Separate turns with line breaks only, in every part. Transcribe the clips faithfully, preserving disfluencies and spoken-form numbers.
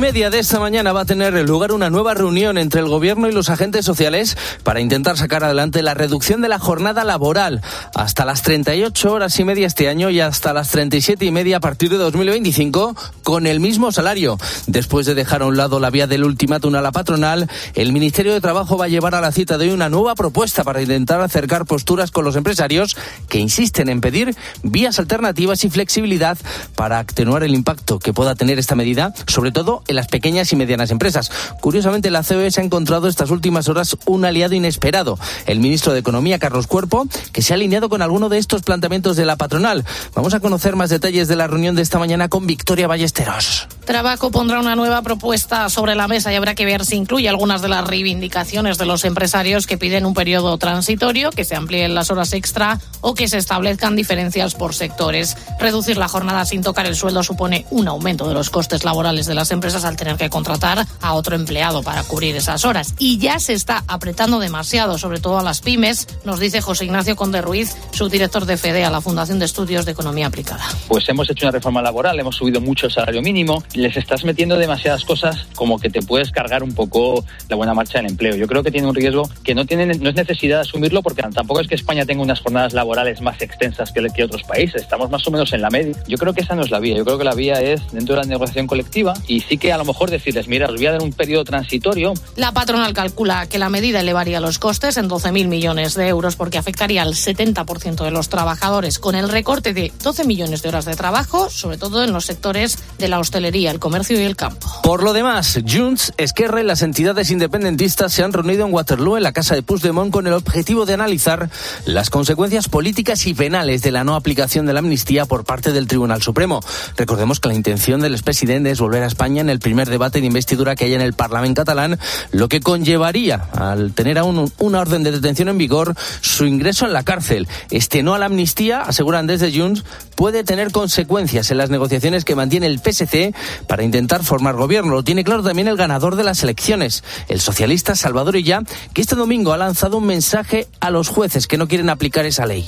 media de esta mañana va a tener lugar una nueva reunión entre el Gobierno y los agentes sociales para intentar sacar adelante la reducción de la jornada laboral hasta las treinta y ocho horas y media este año y hasta las treinta y siete y media a partir de dos mil veinticinco con el mismo salario. Después de dejar a un lado la vía del ultimátum a la patronal, el Ministerio de Trabajo va a llevar a la cita de hoy una nueva propuesta para intentar acercar posturas con los empresarios que insisten en pedir vías alternativas y flexibilidad para atenuar el impacto que pueda tener esta medida, sobre todo en las pequeñas y medianas empresas. Curiosamente, la C O E se ha encontrado estas últimas horas un aliado inesperado, el ministro de Economía, Carlos Cuerpo, que se ha alineado con alguno de estos planteamientos de la patronal. Vamos a conocer más detalles de la reunión de esta mañana con Victoria Ballesteros.
Trabajo pondrá una nueva propuesta sobre la mesa y habrá que ver si incluye algunas de las reivindicaciones de los empresarios que piden un periodo transitorio, que se amplíen las horas extra o que se establezcan diferencias por sectores. Reducir la jornada sin tocar el sueldo supone un aumento de los costes laborales de las empresas al tener que contratar a otro empleado para cubrir esas horas. Y ya se está apretando demasiado, sobre todo a las pymes, nos dice José Ignacio Conde Ruiz, subdirector de FEDEA, la Fundación de Estudios de Economía Aplicada.
Pues hemos hecho una reforma laboral, hemos subido mucho el salario mínimo, les estás metiendo demasiadas cosas como que te puedes cargar un poco la buena marcha del empleo. Yo creo que tiene un riesgo que no tiene, no es necesidad de asumirlo, porque tampoco es que España tenga unas jornadas laborales más extensas que, que otros países, estamos más o menos en la media. Yo creo que esa no es la vía, yo creo que la vía es dentro de la negociación colectiva y sí que a lo mejor decirles, mira, os voy a dar un periodo transitorio.
La patronal calcula que la medida elevaría los costes en doce mil millones de euros porque afectaría al setenta por ciento de los trabajadores, con el recorte de doce millones de horas de trabajo, sobre todo en los sectores de la hostelería, el comercio y el campo.
Por lo demás, Junts, Esquerra y las entidades independentistas se han reunido en Waterloo, en la casa de Puigdemont, con el objetivo de analizar las consecuencias políticas y penales de la no aplicación de la amnistía por parte del Tribunal Supremo. Recordemos que la intención del expresidente es volver a España en el primer debate de investidura que haya en el Parlamento catalán, lo que conllevaría, al tener aún una orden de detención en vigor, su ingreso en la cárcel. Este no a la amnistía, aseguran desde Junts, puede tener consecuencias en las negociaciones que mantiene el P S C para intentar formar gobierno. Lo tiene claro también el ganador de las elecciones, el socialista Salvador Illa, que este domingo ha lanzado un mensaje a los jueces que no quieren aplicar esa ley.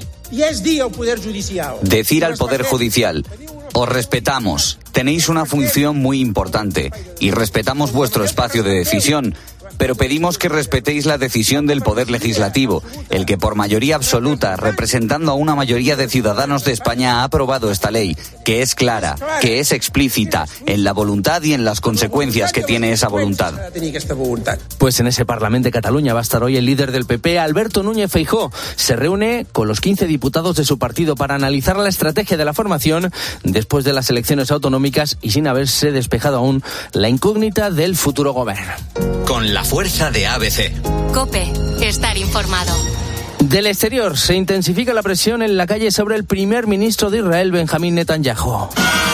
Decir al Poder Judicial: os respetamos, tenéis una función muy importante y respetamos vuestro espacio de decisión, pero pedimos que respetéis la decisión del Poder Legislativo, el que por mayoría absoluta, representando a una mayoría de ciudadanos de España, ha aprobado esta ley, que es clara, que es explícita en la voluntad y en las consecuencias que tiene esa voluntad.
Pues en ese Parlamento de Cataluña va a estar hoy el líder del P P, Alberto Núñez Feijóo. Se reúne con los quince diputados de su partido para analizar la estrategia de la formación después de las elecciones autonómicas y sin haberse despejado aún la incógnita del futuro gobierno.
Con la fuerza de A B C.
COPE, estar informado.
Del exterior, se intensifica la presión en la calle sobre el primer ministro de Israel, Benjamín Netanyahu.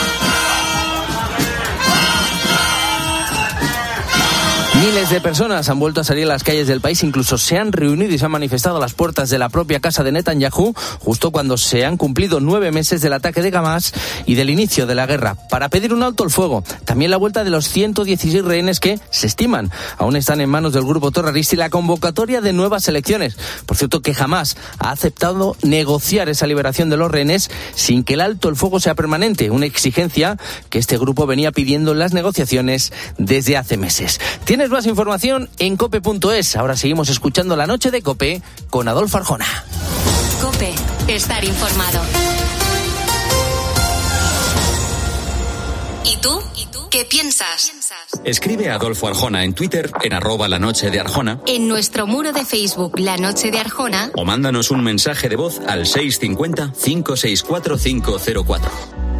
Miles de personas han vuelto a salir a las calles del país, incluso se han reunido y se han manifestado a las puertas de la propia casa de Netanyahu, justo cuando se han cumplido nueve meses del ataque de Hamas y del inicio de la guerra, para pedir un alto el fuego. También la vuelta de los ciento dieciséis rehenes que, se estiman, aún están en manos del grupo terrorista y la convocatoria de nuevas elecciones. Por cierto, que Hamas ha aceptado negociar esa liberación de los rehenes sin que el alto el fuego sea permanente, una exigencia que este grupo venía pidiendo en las negociaciones desde hace meses. Tienes más información en cope punto es. Ahora seguimos escuchando La Noche de COPE con Adolfo Arjona.
COPE, estar informado. ¿Y tú? ¿Y tú? ¿Qué piensas?
Escribe a Adolfo Arjona en Twitter, en arroba La Noche de Arjona.
En nuestro muro de Facebook, La Noche de Arjona.
O mándanos un mensaje de voz al seis cinco cero, cinco seis cuatro, cinco cero cuatro.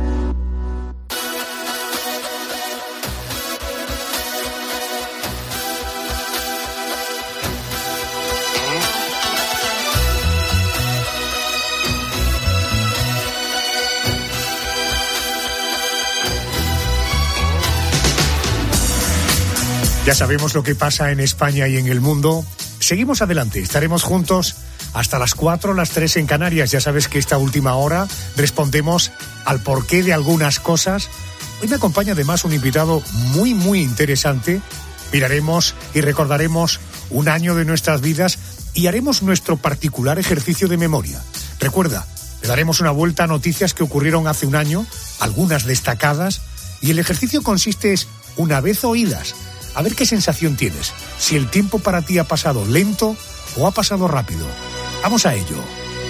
Ya sabemos lo que pasa en España y en el mundo. Seguimos adelante, estaremos juntos hasta las cuatro, las tres en Canarias. Ya sabes que esta última hora respondemos al porqué de algunas cosas. Hoy me acompaña además un invitado muy, muy interesante. Miraremos y recordaremos un año de nuestras vidas y haremos nuestro particular ejercicio de memoria. Recuerda, le daremos una vuelta a noticias que ocurrieron hace un año, algunas destacadas, Y el ejercicio consiste es, una vez oídas, a ver qué sensación tienes. Si el tiempo para ti ha pasado lento o ha pasado rápido. Vamos a ello.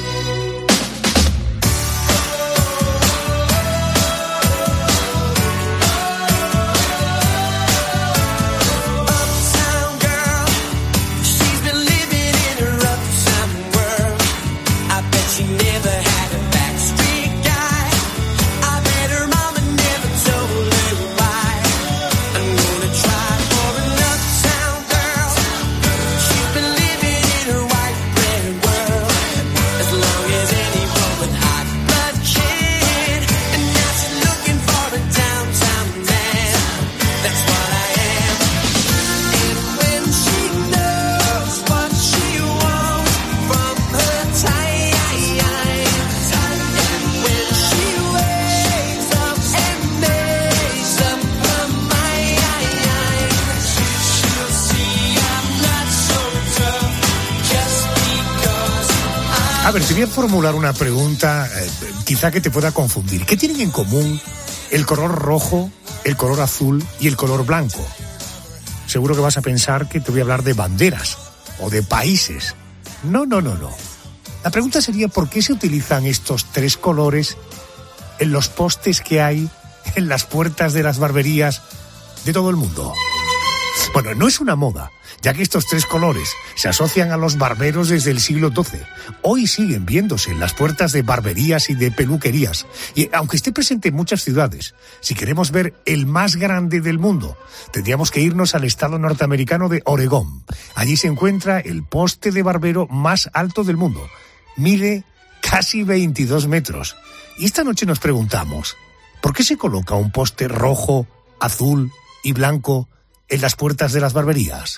A ver, te voy a formular una pregunta eh, quizá que te pueda confundir. ¿Qué tienen en común el color rojo, el color azul y el color blanco? Seguro que vas a pensar que te voy a hablar de banderas o de países. No, no, no, no. La pregunta sería ¿por qué se utilizan estos tres colores en los postes que hay en las puertas de las barberías de todo el mundo? Bueno, no es una moda, ya que estos tres colores se asocian a los barberos desde el siglo doce. Hoy siguen viéndose en las puertas de barberías y de peluquerías. Y aunque esté presente en muchas ciudades, si queremos ver el más grande del mundo, tendríamos que irnos al estado norteamericano de Oregón. Allí se encuentra el poste de barbero más alto del mundo. Mide casi veintidós metros. Y esta noche nos preguntamos, ¿por qué se coloca un poste rojo, azul y blanco en las puertas de las barberías?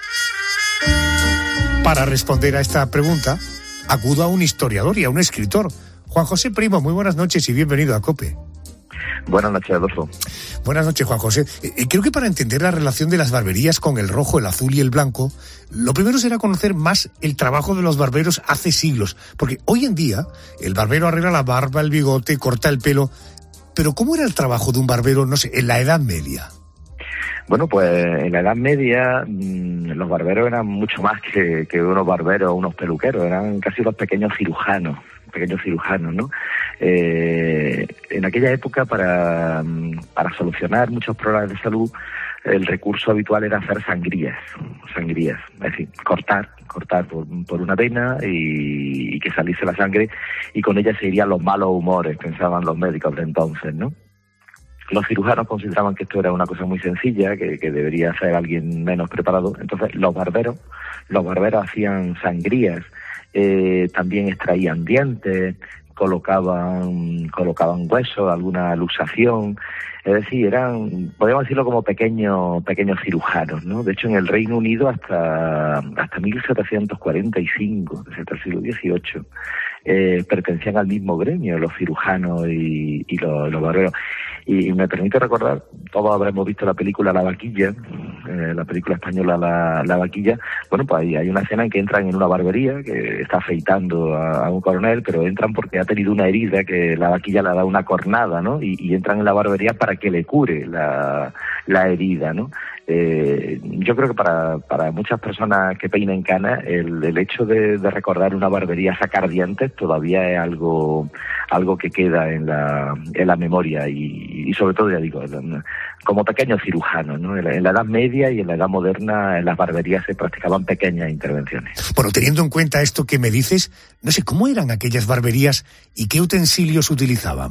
Para responder a esta pregunta, acudo a un historiador y a un escritor. Juan José Primo, muy buenas noches y bienvenido a COPE.
Buenas noches, Adolfo.
Buenas noches, Juan José. Eh, creo que para entender la relación de las barberías con el rojo, el azul y el blanco, lo primero será conocer más el trabajo de los barberos hace siglos. Porque hoy en día, el barbero arregla la barba, el bigote, corta el pelo. Pero ¿cómo era el trabajo de un barbero, no sé, en la Edad Media?
Bueno, pues en la Edad Media mmm, los barberos eran mucho más que, que unos barberos, unos peluqueros, eran casi los pequeños cirujanos, pequeños cirujanos, ¿no? Eh, en aquella época, para, para solucionar muchos problemas de salud, el recurso habitual era hacer sangrías, sangrías, es decir, cortar, cortar por, por una vena y, y que saliese la sangre, y con ella se irían los malos humores, pensaban los médicos de entonces, ¿no? Los cirujanos consideraban que esto era una cosa muy sencilla, que, que debería hacer alguien menos preparado. Entonces los barberos, los barberos hacían sangrías, eh, también extraían dientes, colocaban, colocaban huesos, alguna luxación. Es decir, eran, podríamos decirlo como pequeños, pequeños cirujanos, ¿no? De hecho, en el Reino Unido hasta, hasta mil setecientos cuarenta y cinco, hasta el siglo dieciocho, eh, pertenecían al mismo gremio, los cirujanos y, y los, los barberos. Y me permite recordar, todos habremos visto la película La Vaquilla, eh, la película española La, La Vaquilla. Bueno, pues ahí hay una escena en que entran en una barbería, que está afeitando a, a un coronel, pero entran porque ha tenido una herida, que la vaquilla le ha dado una cornada, ¿no? Y, y entran en la barbería para que le cure la, la herida, ¿no? Eh, yo creo que para, para muchas personas que peinen canas, el, el hecho de, de recordar una barbería sacar dientes todavía es algo, algo que queda en la, en la memoria y, y sobre todo, ya digo, como pequeños cirujanos, ¿no? En la, en la Edad Media y en la Edad Moderna en las barberías se practicaban pequeñas intervenciones.
Bueno, teniendo en cuenta esto que me dices, no sé, ¿cómo eran aquellas barberías y qué utensilios utilizaban?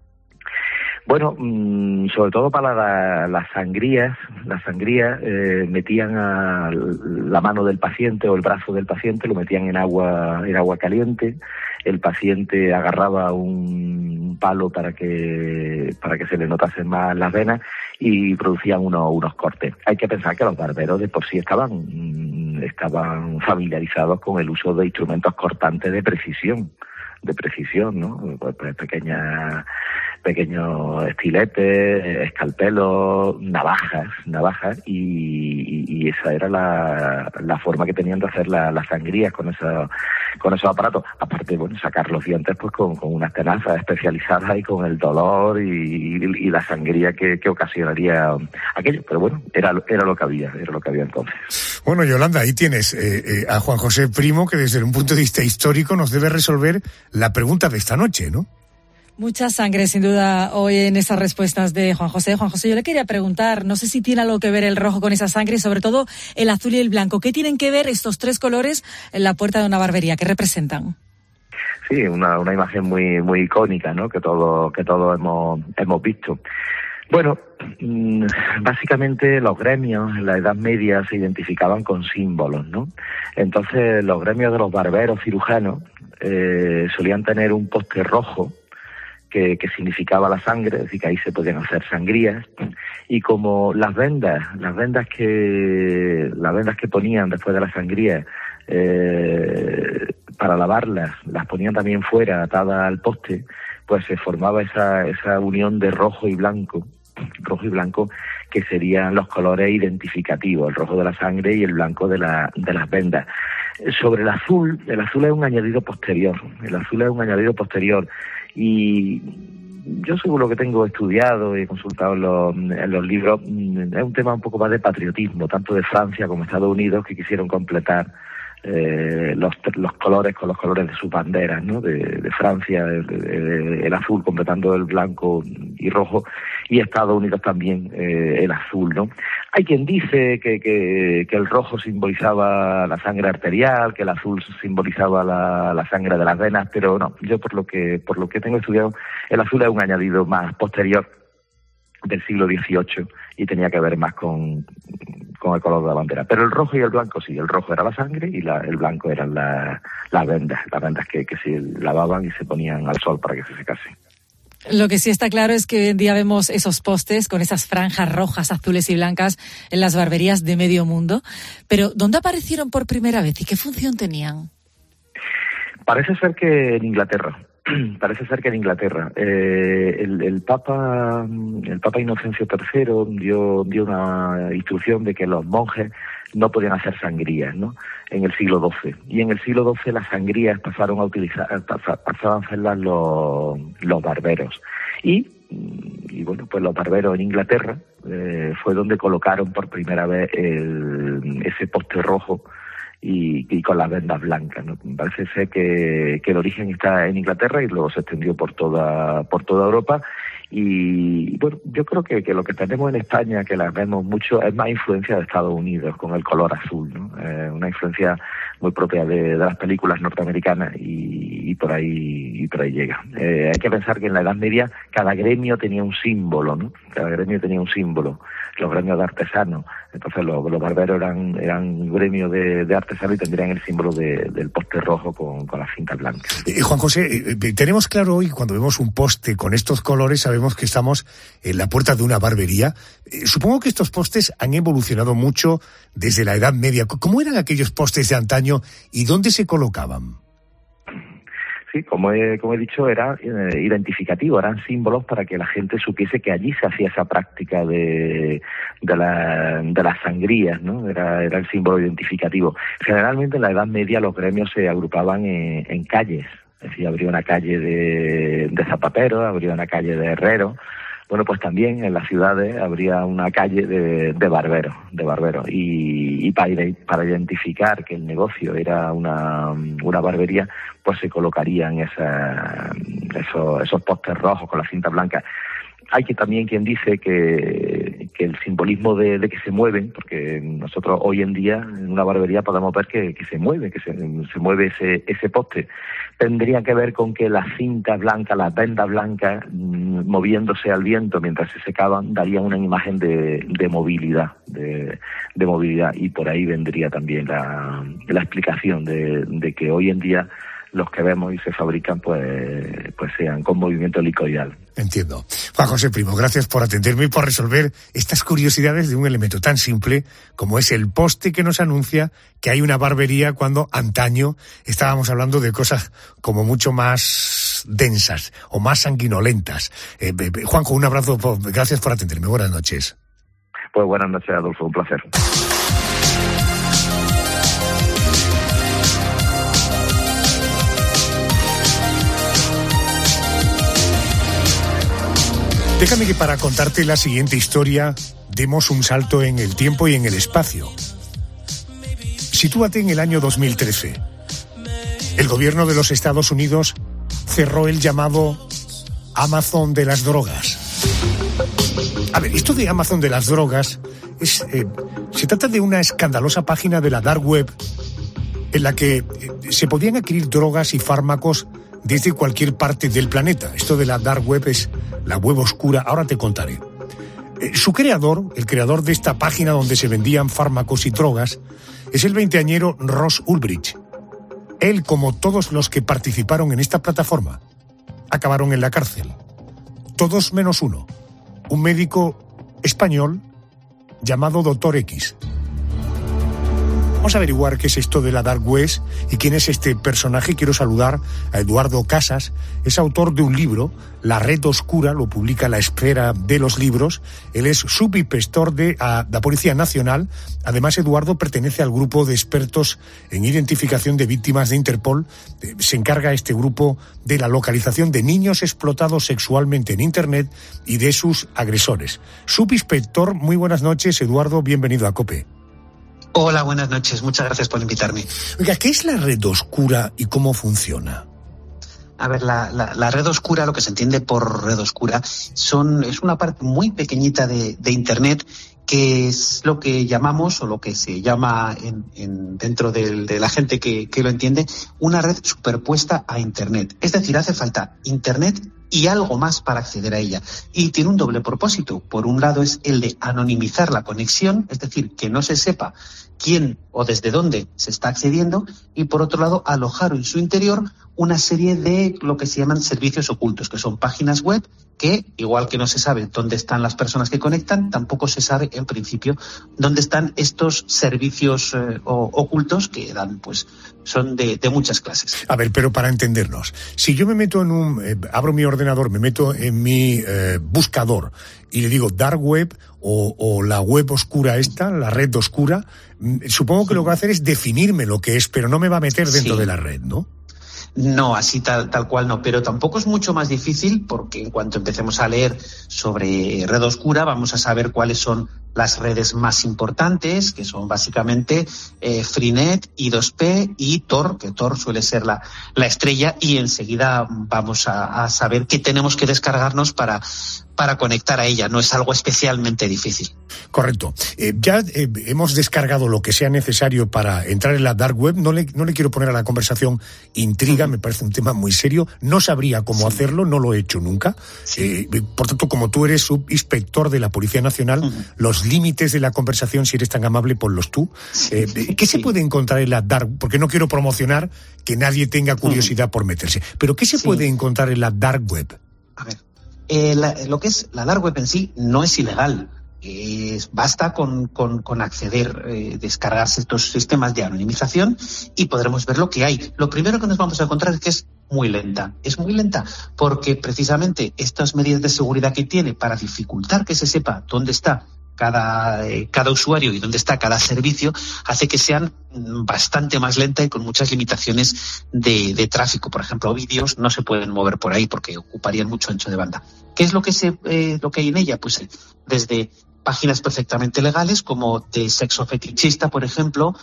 Bueno, mmm, sobre todo para la, las sangrías, las sangrías eh, metían a la mano del paciente o el brazo del paciente, lo metían en agua, en agua caliente, el paciente agarraba un palo para que, para que se le notasen más las venas y producían unos, unos cortes. Hay que pensar que los barberos de por sí estaban, estaban familiarizados con el uso de instrumentos cortantes de precisión. de precisión, ¿no? Pues, pues pequeñas, pequeños estiletes, escalpelos, navajas, navajas, y, y, y esa era la, la forma que tenían de hacer la, las sangrías con esos, con esos aparatos. Aparte, bueno, sacar los dientes pues con, con unas tenazas especializadas y con el dolor y, y, y la sangría que, que ocasionaría aquello. Pero bueno, era, era lo que había, era lo que había entonces.
Bueno, Yolanda, ahí tienes eh, eh, a Juan José Primo, que desde un punto de vista histórico nos debe resolver la pregunta de esta noche, ¿no?
Mucha sangre, sin duda, hoy en esas respuestas de Juan José. Juan José, yo le quería preguntar, no sé si tiene algo que ver el rojo con esa sangre y sobre todo el azul y el blanco. ¿Qué tienen que ver estos tres colores en la puerta de una barbería? ¿Qué representan?
Sí, una, una imagen muy muy icónica, ¿no? Que todos que todos hemos hemos visto. Bueno, básicamente los gremios en la Edad Media se identificaban con símbolos, ¿no? Entonces los gremios de los barberos cirujanos eh, solían tener un poste rojo que, que significaba la sangre, es decir, que ahí se podían hacer sangrías, y como las vendas, las vendas que las vendas que ponían después de la sangría eh, para lavarlas, las ponían también fuera, atadas al poste, pues se formaba esa esa unión de rojo y blanco, rojo y blanco, que serían los colores identificativos, el rojo de la sangre y el blanco de la de las vendas. Sobre el azul, el azul es un añadido posterior, el azul es un añadido posterior, y yo según lo que tengo estudiado y consultado en los, en los libros, es un tema un poco más de patriotismo, tanto de Francia como Estados Unidos, que quisieron completar Eh, los, los colores con los colores de sus banderas, ¿no? De, de Francia, el, el, el azul completando el blanco y rojo, y Estados Unidos también eh, el azul, ¿no? Hay quien dice que, que, que el rojo simbolizaba la sangre arterial, que el azul simbolizaba la, la sangre de las venas, pero no, yo por lo que por lo que tengo estudiado, el azul es un añadido más posterior del siglo dieciocho y tenía que ver más con, con el color de la bandera. Pero el rojo y el blanco sí, el rojo era la sangre y la, el blanco eran la, las vendas, las vendas que, que se lavaban y se ponían al sol para que se secasen.
Lo que sí está claro es que hoy en día vemos esos postes con esas franjas rojas, azules y blancas en las barberías de medio mundo. Pero, ¿dónde aparecieron por primera vez y qué función tenían?
Parece ser que en Inglaterra. Parece ser que en Inglaterra eh, el, el Papa el Papa Inocencio tercero dio dio una instrucción de que los monjes no podían hacer sangrías, ¿no? En el siglo doce, y en el siglo doce las sangrías pasaron a utilizar pasaron a hacerlas los los barberos, y y bueno, pues los barberos en Inglaterra eh, fue donde colocaron por primera vez el, ese poste rojo Y, y con las vendas blancas, ¿no? Parece ser que, que el origen está en Inglaterra y luego se extendió por toda por toda Europa. Y bueno, yo creo que, que lo que tenemos en España, que las vemos mucho, es más influencia de Estados Unidos con el color azul, ¿no? Eh, una influencia muy propia de, de las películas norteamericanas, y, y por ahí y por ahí llega. Eh, hay que pensar que en la Edad Media cada gremio tenía un símbolo, ¿no? Cada gremio tenía un símbolo. Los gremios de artesanos, entonces los, los barberos eran eran un gremio de, de artesanos y tendrían el símbolo de, del poste rojo con, con las cintas blancas.
Eh, Juan José, eh, tenemos claro hoy, cuando vemos un poste con estos colores, sabemos que estamos en la puerta de una barbería. Eh, supongo que estos postes han evolucionado mucho desde la Edad Media. ¿Cómo eran aquellos postes de antaño y dónde se colocaban?
Sí, como he, como he dicho, era eh, identificativo, eran símbolos para que la gente supiese que allí se hacía esa práctica de, de, la, de las sangrías, ¿no? Era, era el símbolo identificativo. Generalmente en la Edad Media los gremios se agrupaban en, en calles, es decir, habría una calle de, de zapateros, habría una calle de herreros. Bueno, pues también en las ciudades habría una calle de, de barberos, de barberos, y, y para, para identificar que el negocio era una, una barbería, pues se colocarían esa, esos, esos postes rojos con la cinta blanca. Hay que también quien dice que, que el simbolismo de, de que se mueven, porque nosotros hoy en día en una barbería podemos ver que, que se mueve, que se, se mueve ese, ese poste, tendría que ver con que la cinta blanca, las vendas blancas, mmm, moviéndose al viento mientras se secaban, darían una imagen de, de movilidad, de, de movilidad, y por ahí vendría también la, la explicación de, de que hoy en día los que vemos y se fabrican pues pues sean con movimiento helicoidal.
Entiendo. Juan José Primo, gracias por atenderme y por resolver estas curiosidades de un elemento tan simple como es el poste que nos anuncia que hay una barbería, cuando antaño estábamos hablando de cosas como mucho más densas o más sanguinolentas. Eh, Juanjo, un abrazo, gracias por atenderme. Buenas noches.
Pues buenas noches, Adolfo, un placer.
Déjame que para contarte la siguiente historia demos un salto en el tiempo y en el espacio. Sitúate en el año dos mil trece. El gobierno de los Estados Unidos cerró el llamado Amazon de las drogas. A ver, esto de Amazon de las drogas es, eh, se trata de una escandalosa página de la dark web en la que eh, se podían adquirir drogas y fármacos desde cualquier parte del planeta. Esto de la dark web es la web oscura, ahora te contaré. Eh, su creador, el creador de esta página donde se vendían fármacos y drogas, es el veinteañero Ross Ulbricht. Él, como todos los que participaron en esta plataforma, acabaron en la cárcel. Todos menos uno, un médico español llamado Doctor X. Vamos a averiguar qué es esto de la Dark Web y quién es este personaje. Quiero saludar a Eduardo Casas, es autor de un libro, La Red Oscura, lo publica La Esfera de los Libros. Él es subinspector de a, la Policía Nacional. Además, Eduardo pertenece al grupo de expertos en identificación de víctimas de Interpol. Eh, se encarga este grupo de la localización de niños explotados sexualmente en Internet y de sus agresores. Subinspector, muy buenas noches, Eduardo, bienvenido a COPE.
Hola, buenas noches. Muchas gracias por invitarme.
Oiga, ¿qué es la red oscura y cómo funciona?
A ver, la, la, la red oscura, lo que se entiende por red oscura, son es una parte muy pequeñita de, de Internet, que es lo que llamamos, o lo que se llama en, en, dentro de, de la gente que, que lo entiende, una red superpuesta a Internet. Es decir, hace falta Internet y algo más para acceder a ella. Y tiene un doble propósito. Por un lado es el de anonimizar la conexión, es decir, que no se sepa quién o desde dónde se está accediendo, y por otro lado alojar en su interior una serie de lo que se llaman servicios ocultos, que son páginas web que, igual que no se sabe dónde están las personas que conectan, tampoco se sabe en principio dónde están estos servicios eh, o, ocultos que dan, pues, son de, de muchas clases.
A ver, pero para entendernos, si yo me meto en un, eh, abro mi ordenador, me meto en mi eh, buscador y le digo dark web o, o la web oscura esta, la red oscura, supongo que lo que va a hacer es definirme lo que es, pero no me va a meter dentro sí. de la red, ¿no?
No, así tal, tal cual no, pero tampoco es mucho más difícil, porque en cuanto empecemos a leer sobre red oscura vamos a saber cuáles son las redes más importantes, que son básicamente eh, Freenet, I dos P y Tor, que Tor suele ser la, la estrella, y enseguida vamos a, a saber qué tenemos que descargarnos para, para conectar a ella. No es algo especialmente difícil.
Correcto. Eh, ya eh, hemos descargado lo que sea necesario para entrar en la dark web. No le, no le quiero poner a la conversación intriga, me parece un tema muy serio. No sabría cómo sí. hacerlo, no lo he hecho nunca. Sí. Eh, por tanto, como tú eres subinspector de la Policía Nacional, uh-huh. los límites de la conversación, si eres tan amable, ponlos tú. Eh, ¿Qué sí. se puede encontrar en la dark? Porque no quiero promocionar que nadie tenga curiosidad uh-huh. por meterse. Pero ¿qué se sí. puede encontrar en la dark web?
A ver, eh, la, lo que es la dark web en sí no es ilegal. Eh, basta con, con, con acceder, eh, descargarse estos sistemas de anonimización y podremos ver lo que hay. Lo primero que nos vamos a encontrar es que es muy lenta. Es muy lenta porque precisamente estas medidas de seguridad que tiene para dificultar que se sepa dónde está cada, eh, cada usuario y dónde está cada servicio hace que sean bastante más lenta y con muchas limitaciones de, de tráfico. Por ejemplo, vídeos no se pueden mover por ahí porque ocuparían mucho ancho de banda. ¿Qué es lo que, se, eh, lo que hay en ella? Pues desde páginas perfectamente legales como de sexo fetichista, por ejemplo,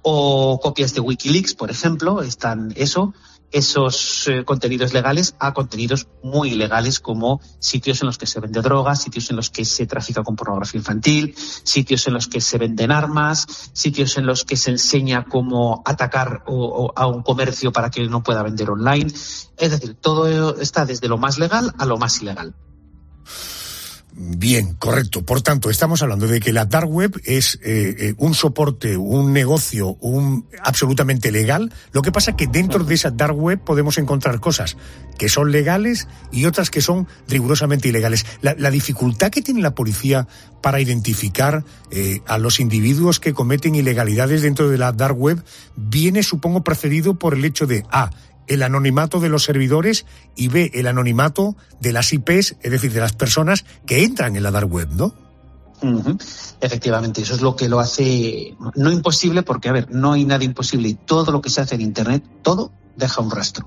o copias de Wikileaks, por ejemplo, están eso, esos eh, contenidos legales a contenidos muy ilegales como sitios en los que se vende drogas, sitios en los que se trafica con pornografía infantil, sitios en los que se venden armas, sitios en los que se enseña cómo atacar o, o a un comercio para que no pueda vender online. Es decir, todo está desde lo más legal a lo más ilegal.
Bien, correcto. Por tanto, estamos hablando de que la dark web es eh, eh, un soporte, un negocio, un absolutamente legal. Lo que pasa es que dentro de esa dark web podemos encontrar cosas que son legales y otras que son rigurosamente ilegales. La, la dificultad que tiene la policía para identificar eh, a los individuos que cometen ilegalidades dentro de la dark web viene, supongo, precedido por el hecho de A, el anonimato de los servidores, y B, el anonimato de las I Pes, es decir, de las personas que entran en la dark web, ¿no?
Uh-huh. Efectivamente, eso es lo que lo hace no imposible, porque, a ver, no hay nada imposible y todo lo que se hace en Internet, todo deja un rastro.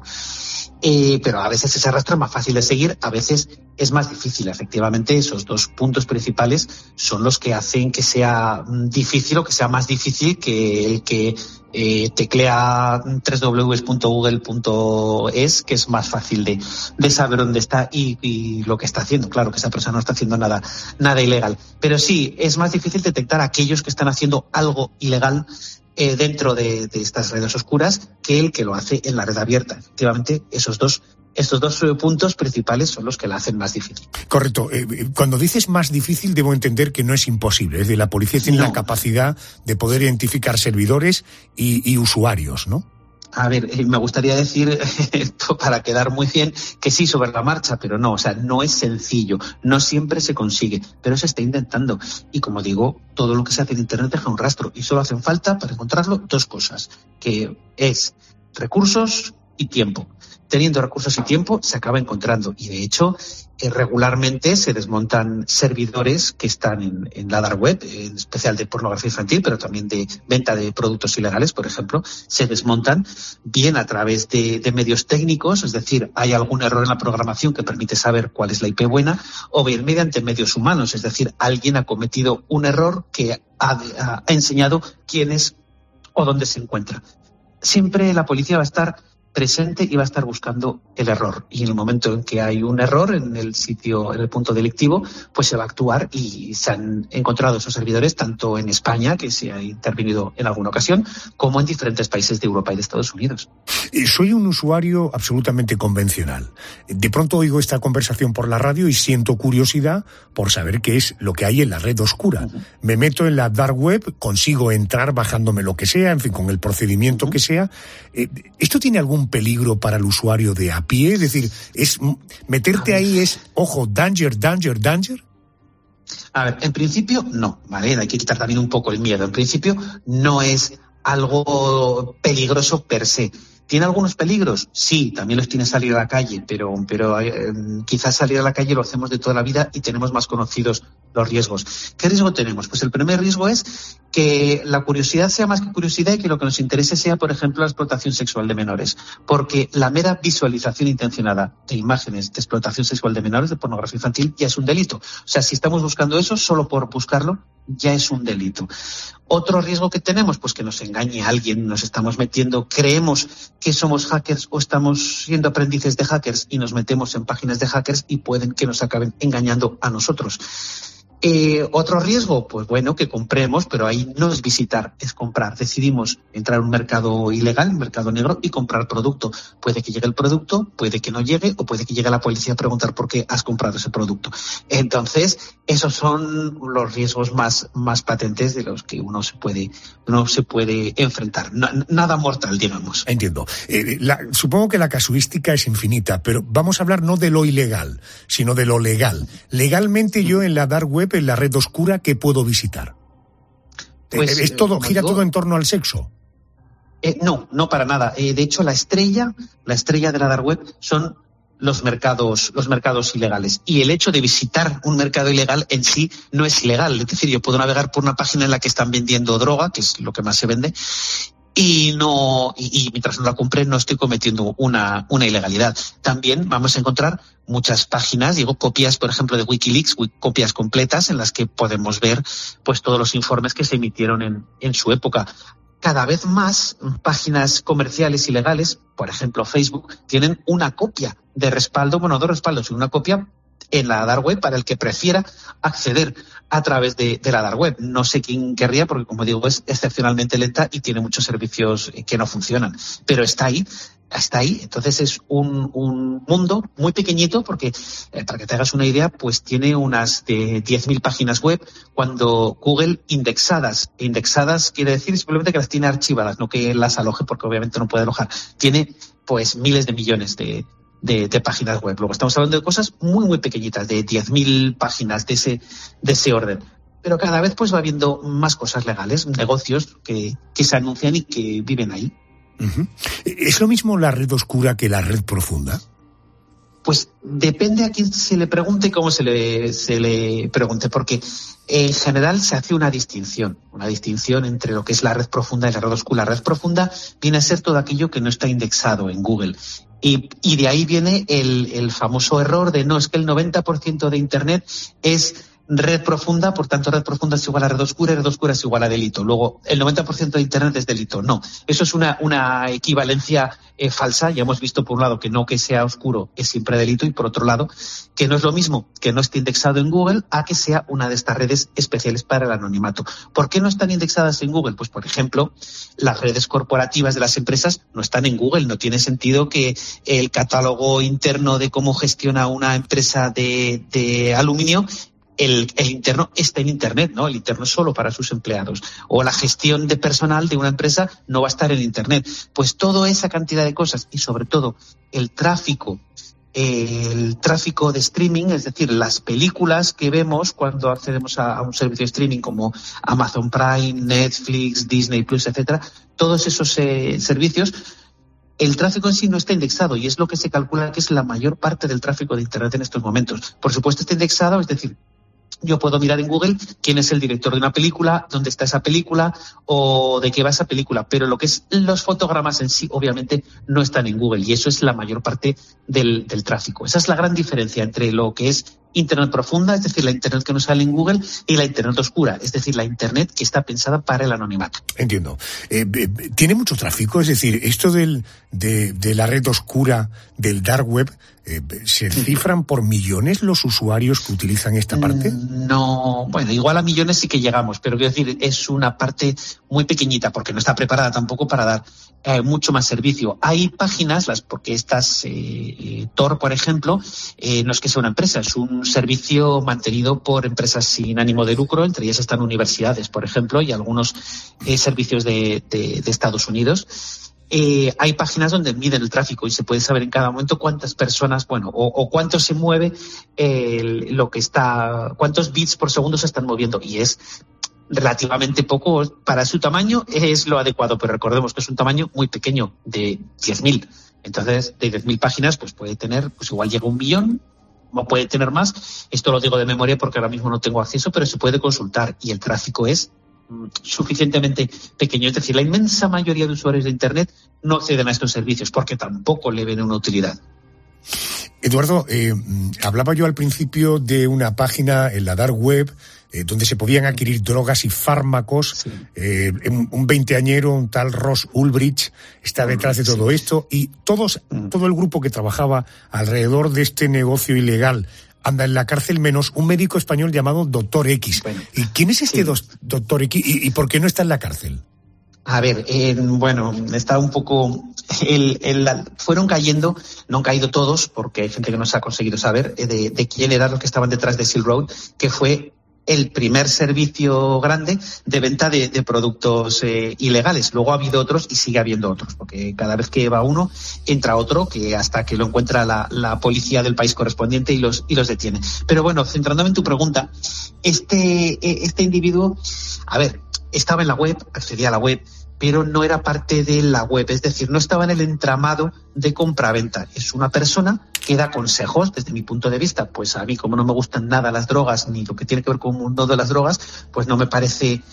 Eh, pero a veces ese rastro es más fácil de seguir, a veces es más difícil. Efectivamente, esos dos puntos principales son los que hacen que sea difícil o que sea más difícil que el que eh, teclea doble u doble u doble u punto google punto es, que es más fácil de, de saber dónde está y, y lo que está haciendo. Claro que esa persona no está haciendo nada, nada ilegal. Pero sí, es más difícil detectar a aquellos que están haciendo algo ilegal Eh, dentro de, de estas redes oscuras que el que lo hace en la red abierta. Efectivamente, esos dos, estos dos eh, puntos principales son los que la hacen más difícil.
Correcto. Eh, cuando dices más difícil, debo entender que no es imposible. Es decir, la policía tiene no. la capacidad de poder identificar servidores y, y usuarios, ¿no?
A ver, eh, me gustaría decir esto para quedar muy bien, que sí sobre la marcha, pero no, o sea, no es sencillo, no siempre se consigue, pero se está intentando. Y como digo, todo lo que se hace en Internet deja un rastro y solo hacen falta para encontrarlo dos cosas, que es recursos y tiempo. Teniendo recursos y tiempo se acaba encontrando, y de hecho eh, regularmente se desmontan servidores que están en, en la dark web, en especial de pornografía infantil, pero también de venta de productos ilegales, por ejemplo, se desmontan bien a través de, de medios técnicos, es decir, hay algún error en la programación que permite saber cuál es la I P buena, o bien mediante medios humanos, es decir, alguien ha cometido un error que ha, ha enseñado quién es o dónde se encuentra. Siempre la policía va a estar presente y va a estar buscando el error, y en el momento en que hay un error en el sitio, en el punto delictivo, pues se va a actuar, y se han encontrado esos servidores tanto en España, que se ha intervenido en alguna ocasión, como en diferentes países de Europa y de Estados Unidos.
Soy un usuario absolutamente convencional. De pronto oigo esta conversación por la radio y siento curiosidad por saber qué es lo que hay en la red oscura. Uh-huh. Me meto en la dark web, consigo entrar bajándome lo que sea, en fin, con el procedimiento uh-huh. que sea. ¿Esto tiene algún peligro para el usuario de a pie? Es decir, es meterte ahí es, ojo, danger, danger, danger.
A ver, en principio no, ¿vale? Hay que quitar también un poco el miedo. En principio no es algo peligroso per se. ¿Tiene algunos peligros? Sí, también los tiene salir a la calle, pero, pero eh, quizás salir a la calle lo hacemos de toda la vida y tenemos más conocidos los riesgos. ¿Qué riesgo tenemos? Pues el primer riesgo es que la curiosidad sea más que curiosidad y que lo que nos interese sea, por ejemplo, la explotación sexual de menores. Porque la mera visualización intencionada de imágenes de explotación sexual de menores, de pornografía infantil, ya es un delito. O sea, si estamos buscando eso, solo por buscarlo, ya es un delito. Otro riesgo que tenemos, pues que nos engañe alguien, nos estamos metiendo, creemos que somos hackers o estamos siendo aprendices de hackers y nos metemos en páginas de hackers y pueden que nos acaben engañando a nosotros. Eh, otro riesgo, pues bueno, que compremos, pero ahí no es visitar, es comprar. Decidimos entrar a un mercado ilegal, un mercado negro, y comprar producto. Puede que llegue el producto, puede que no llegue, o puede que llegue la policía a preguntar por qué has comprado ese producto. Entonces, esos son los riesgos más, más patentes de los que uno se puede, uno se puede enfrentar. No, nada mortal, digamos.
Entiendo. Eh, la, supongo que la casuística es infinita, pero vamos a hablar no de lo ilegal, sino de lo legal. Legalmente yo en la dark web, en la red oscura, ¿qué puedo visitar? Pues, ¿Es todo, gira digo, todo en torno al sexo?
Eh, no, no para nada. Eh, de hecho, la estrella, la estrella de la dark web son los mercados, los mercados ilegales. Y el hecho de visitar un mercado ilegal en sí no es ilegal. Es decir, yo puedo navegar por una página en la que están vendiendo droga, que es lo que más se vende, y no, y, y mientras no la compre no estoy cometiendo una, una ilegalidad. También vamos a encontrar muchas páginas, digo, copias, por ejemplo, de WikiLeaks, copias completas en las que podemos ver, pues, todos los informes que se emitieron en, en su época. Cada vez más páginas comerciales ilegales, por ejemplo, Facebook, tienen una copia de respaldo, bueno, dos respaldos y una copia en la dark web para el que prefiera acceder a través de, de la dark web. No sé quién querría, porque como digo, es excepcionalmente lenta y tiene muchos servicios que no funcionan, pero está ahí. hasta ahí. Entonces es un, un mundo muy pequeñito porque, eh, para que te hagas una idea, pues tiene unas de diez mil páginas web, cuando Google indexadas, indexadas quiere decir simplemente que las tiene archivadas, no que las aloje, porque obviamente no puede alojar. Tiene pues miles de millones de, de, de páginas web. Luego estamos hablando de cosas muy, muy pequeñitas, de diez mil páginas de ese, de ese orden. Pero cada vez pues va habiendo más cosas legales, negocios que, que se anuncian y que viven ahí.
Uh-huh. ¿Es lo mismo la red oscura que la red profunda?
Pues depende a quién se le pregunte y cómo se le, se le pregunte, porque en general se hace una distinción, una distinción entre lo que es la red profunda y la red oscura. La red profunda viene a ser todo aquello que no está indexado en Google. Y, y de ahí viene el, el famoso error de no, es que el noventa por ciento de Internet es red profunda, por tanto red profunda es igual a red oscura y red oscura es igual a delito. Luego, el noventa por ciento de Internet es delito. No, eso es una, una equivalencia eh, falsa. Ya hemos visto, por un lado, que no que sea oscuro es siempre delito, y por otro lado, que no es lo mismo que no esté indexado en Google a que sea una de estas redes especiales para el anonimato. ¿Por qué no están indexadas en Google? Pues, por ejemplo, las redes corporativas de las empresas no están en Google. No tiene sentido que el catálogo interno de cómo gestiona una empresa de, de aluminio El, el interno está en Internet, ¿no? El interno es solo para sus empleados. O la gestión de personal de una empresa no va a estar en Internet. Pues toda esa cantidad de cosas, y sobre todo el tráfico, el tráfico de streaming, es decir, las películas que vemos cuando accedemos a, a un servicio de streaming como Amazon Prime, Netflix, Disney Plus, etcétera, todos esos eh, servicios, el tráfico en sí no está indexado, y es lo que se calcula que es la mayor parte del tráfico de Internet en estos momentos. Por supuesto está indexado, es decir, yo puedo mirar en Google quién es el director de una película, dónde está esa película o de qué va esa película, pero lo que es los fotogramas en sí obviamente no están en Google, y eso es la mayor parte del, del tráfico. Esa es la gran diferencia entre lo que es Internet profunda, es decir, la Internet que no sale en Google, y la Internet oscura, es decir, la Internet que está pensada para el anonimato.
Entiendo. Eh, eh, ¿Tiene mucho tráfico? Es decir, esto del, de, de la red oscura, del dark web, eh, ¿se cifran por millones los usuarios que utilizan esta parte?
No, bueno, igual a millones sí que llegamos, pero quiero decir, es una parte muy pequeñita porque no está preparada tampoco para dar eh, mucho más servicio. Hay páginas, las porque estas, eh, Tor, por ejemplo, eh, no es que sea una empresa, es un servicio mantenido por empresas sin ánimo de lucro, entre ellas están universidades, por ejemplo, y algunos eh, servicios de, de, de Estados Unidos. Eh, hay páginas donde miden el tráfico y se puede saber en cada momento cuántas personas, bueno, o, o cuánto se mueve eh, lo que está, cuántos bits por segundo se están moviendo, y es relativamente poco para su tamaño, es lo adecuado, pero recordemos que es un tamaño muy pequeño, de diez mil. Entonces, de diez mil páginas, pues puede tener, pues igual llega a un millón, o puede tener más. Esto lo digo de memoria porque ahora mismo no tengo acceso, pero se puede consultar, y el tráfico es suficientemente pequeño. Es decir, la inmensa mayoría de usuarios de Internet no acceden a estos servicios porque tampoco le ven una utilidad.
Eduardo, eh, hablaba yo al principio de una página en la dark web eh, donde se podían adquirir drogas y fármacos. Sí. Eh, un veinteañero, un tal Ross Ulbricht, está detrás de todo sí. esto, y todos, todo el grupo que trabajaba alrededor de este negocio ilegal anda en la cárcel, menos un médico español llamado Doctor X. Bueno, ¿y quién es este sí. Doctor X y, y por qué no está en la cárcel?
A ver, eh, bueno, está un poco... El, el, fueron cayendo, no han caído todos, porque hay gente que no se ha conseguido saber eh, de, de quién eran los que estaban detrás de Silk Road, que fue el primer servicio grande de venta de, de productos eh, ilegales. Luego ha habido otros y sigue habiendo otros, porque cada vez que va uno, entra otro, que hasta que lo encuentra la, la policía del país correspondiente y los, y los detiene. Pero bueno, centrándome en tu pregunta, este, este individuo, a ver, estaba en la web, accedía a la web, pero no era parte de la web, es decir, no estaba en el entramado de compra-venta. Es una persona que da consejos, desde mi punto de vista. Pues a mí, como no me gustan nada las drogas, ni lo que tiene que ver con el mundo de las drogas, pues no me parece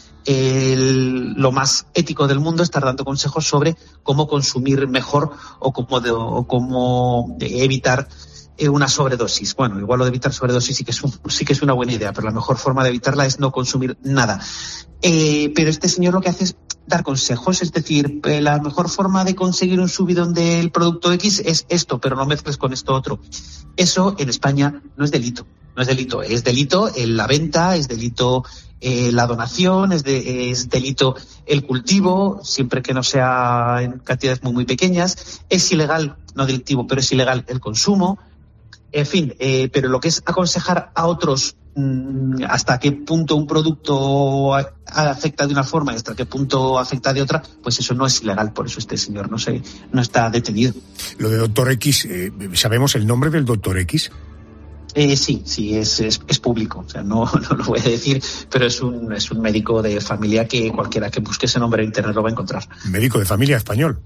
el, lo más ético del mundo estar dando consejos sobre cómo consumir mejor o cómo, de, o cómo evitar una sobredosis. Bueno, igual lo de evitar sobredosis sí que es un, sí que es una buena idea, pero la mejor forma de evitarla es no consumir nada. Eh, pero este señor lo que hace es dar consejos, es decir, la mejor forma de conseguir un subidón del producto X es esto, pero no mezcles con esto otro. Eso en España no es delito. no es delito. Es delito en la venta, es delito eh, la donación, es, de, es delito el cultivo, siempre que no sea en cantidades muy, muy pequeñas. Es ilegal, no delictivo, pero es ilegal el consumo. En fin, eh, pero lo que es aconsejar a otros mmm, hasta qué punto un producto a, a afecta de una forma y hasta qué punto afecta de otra, pues eso no es ilegal. Por eso este señor no se, no está detenido.
Lo de doctor X, eh, ¿sabemos el nombre del doctor X?
Eh, sí, sí, es, es, es público. O sea, no, no lo voy a decir, pero es un, es un médico de familia que cualquiera que busque ese nombre en internet lo va a encontrar.
¿Médico de familia español?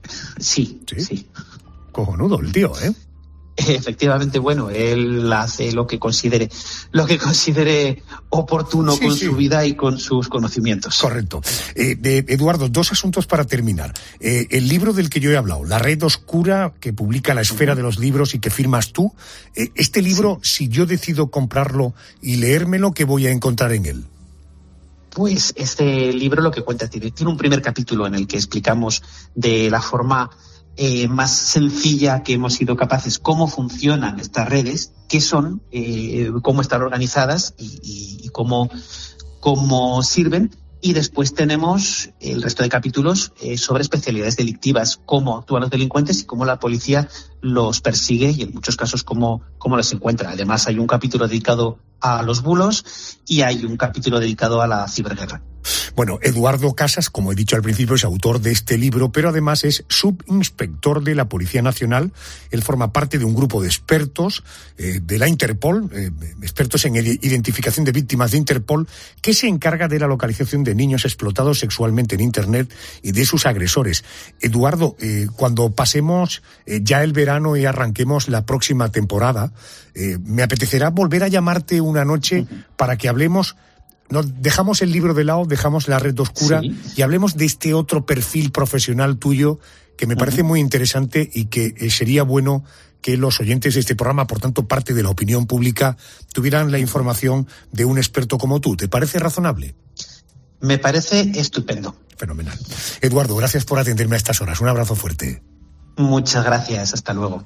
Sí, sí. sí.
Cojonudo el tío, ¿eh?
Efectivamente, bueno, él hace lo que considere, lo que considere oportuno sí, con sí. su vida y con sus conocimientos.
Correcto. Eh, eh, Eduardo, dos asuntos para terminar. Eh, el libro del que yo he hablado, La Red Oscura, que publica La Esfera de los Libros y que firmas tú. Eh, este libro, sí. si yo decido comprarlo y leérmelo, ¿qué voy a encontrar en él?
Pues este libro lo que cuenta tiene, tiene un primer capítulo en el que explicamos de la forma Eh, más sencilla que hemos sido capaces, cómo funcionan estas redes, qué son, eh, cómo están organizadas y, y, y cómo, cómo sirven. Y después tenemos el resto de capítulos eh, sobre especialidades delictivas, cómo actúan los delincuentes y cómo la policía los persigue y en muchos casos cómo, cómo los encuentra. Además hay un capítulo dedicado a los bulos y hay un capítulo dedicado a la ciberguerra.
Bueno, Eduardo Casas, como he dicho al principio, es autor de este libro, pero además es subinspector de la Policía Nacional. Él forma parte de un grupo de expertos eh, de la Interpol, eh, expertos en identificación de víctimas de Interpol, que se encarga de la localización de niños explotados sexualmente en Internet y de sus agresores. Eduardo, eh, cuando pasemos eh, ya el verano y arranquemos la próxima temporada, eh, me apetecerá volver a llamarte una noche para que hablemos. No, dejamos el libro de lado, dejamos La Red Oscura sí. y hablemos de este otro perfil profesional tuyo que me parece uh-huh. muy interesante y que eh, sería bueno que los oyentes de este programa, por tanto parte de la opinión pública, tuvieran la información de un experto como tú. ¿Te parece razonable?
Me parece estupendo.
Fenomenal. Eduardo, gracias por atenderme a estas horas. Un abrazo fuerte.
Muchas gracias. Hasta luego.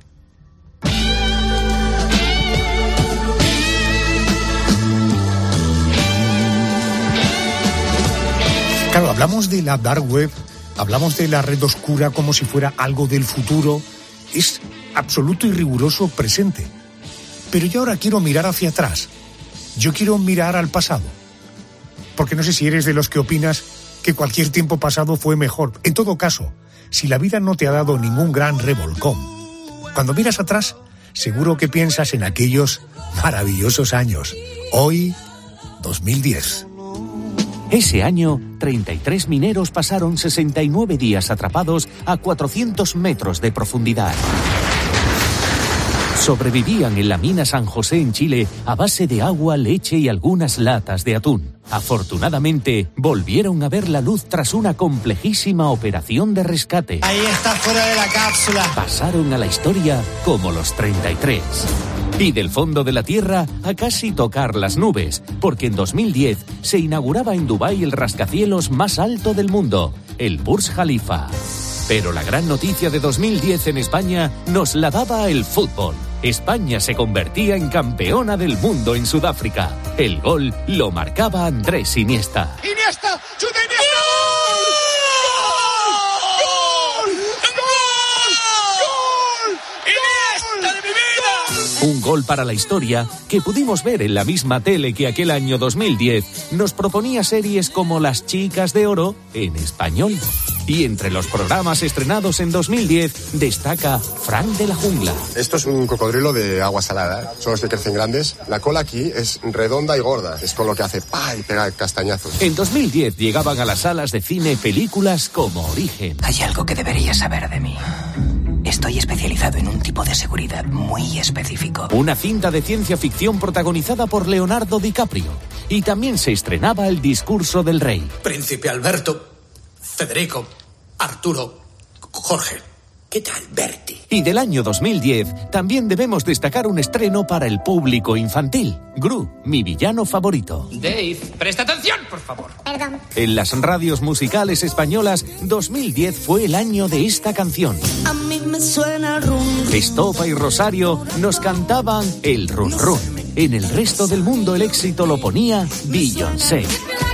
Claro, hablamos de la dark web, hablamos de la red oscura como si fuera algo del futuro. Es absoluto y riguroso presente. Pero yo ahora quiero mirar hacia atrás. Yo quiero mirar al pasado. Porque no sé si eres de los que opinas que cualquier tiempo pasado fue mejor. En todo caso, si la vida no te ha dado ningún gran revolcón, cuando miras atrás, seguro que piensas en aquellos maravillosos años. Hoy, dos mil diez.
Ese año, treinta y tres mineros pasaron sesenta y nueve días atrapados a cuatrocientos metros de profundidad. Sobrevivían en la mina San José en Chile a base de agua, leche y algunas latas de atún. Afortunadamente, volvieron a ver la luz tras una complejísima operación de rescate.
Ahí está, fuera de la cápsula.
Pasaron a la historia como los treinta y tres. Y del fondo de la Tierra a casi tocar las nubes, porque en dos mil diez se inauguraba en Dubái el rascacielos más alto del mundo, el Burj Khalifa. Pero la gran noticia de dos mil diez en España nos la daba el fútbol. España se convertía en campeona del mundo en Sudáfrica. El gol lo marcaba Andrés Iniesta.
¡Iniesta! ¡Chuta Iniesta!
Un gol para la historia que pudimos ver en la misma tele que aquel año dos mil diez nos proponía series como Las Chicas de Oro en español. Y entre los programas estrenados en dos mil diez destaca Frank de la Jungla.
Esto es un cocodrilo de agua salada, son los que crecen grandes. La cola aquí es redonda y gorda, es con lo que hace ¡pa! Y pega castañazos.
En dos mil diez llegaban a las salas de cine películas como Origen.
Hay algo que deberías saber de mí. Estoy especializado en un tipo de seguridad muy específico.
Una cinta de ciencia ficción protagonizada por Leonardo DiCaprio. Y también se estrenaba El discurso del rey.
Príncipe Alberto, Federico, Arturo, Jorge. ¿Qué tal, Bertie?
Y del año dos mil diez también debemos destacar un estreno para el público infantil. Gru, mi villano favorito.
Dave, presta atención, por favor.
Perdón.
En las radios musicales españolas, dos mil diez fue el año de esta canción.
A mí me suena rum.
Estopa y Rosario nos cantaban el Run Run. En el resto del mundo el éxito lo ponía Beyoncé.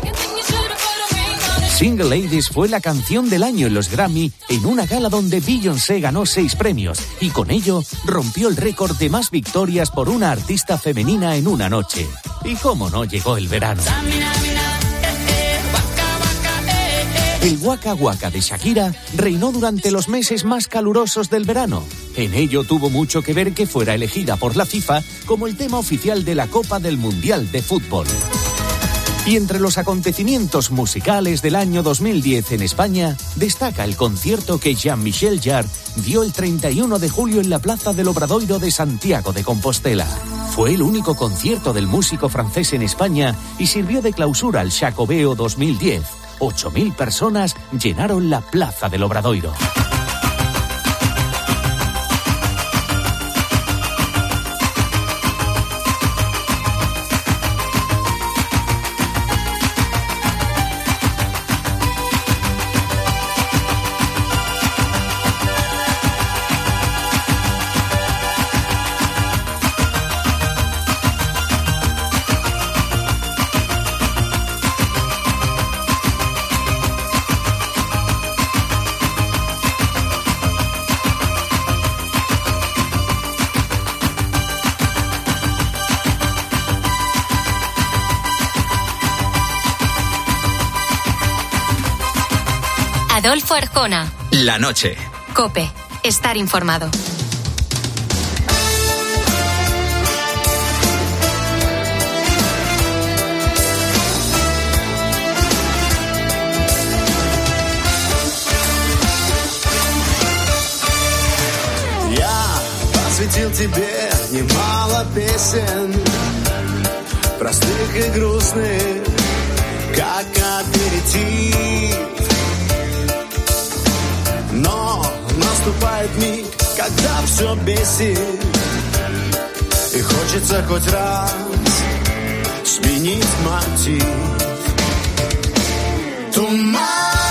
Single Ladies fue la canción del año en los Grammy, en una gala donde Beyoncé ganó seis premios y con ello rompió el récord de más victorias por una artista femenina en una noche. Y cómo no llegó el verano. El Waka Waka de Shakira reinó durante los meses más calurosos del verano. En ello tuvo mucho que ver que fuera elegida por la FIFA como el tema oficial de la Copa del Mundial de Fútbol. Y entre los acontecimientos musicales del año dos mil diez en España, destaca el concierto que Jean-Michel Jarre dio el treinta y uno de julio en la Plaza del Obradoiro de Santiago de Compostela. Fue el único concierto del músico francés en España y sirvió de clausura al Xacobeo dos mil diez. ocho mil personas llenaron la Plaza del Obradoiro.
Adolfo Arjona.
La noche.
COPE. Estar informado.
Я посвятил тебе немало песен, простых и грустных, как аперитив. Но наступает миг, когда все бесит, и хочется хоть раз сменить мотив. Туман.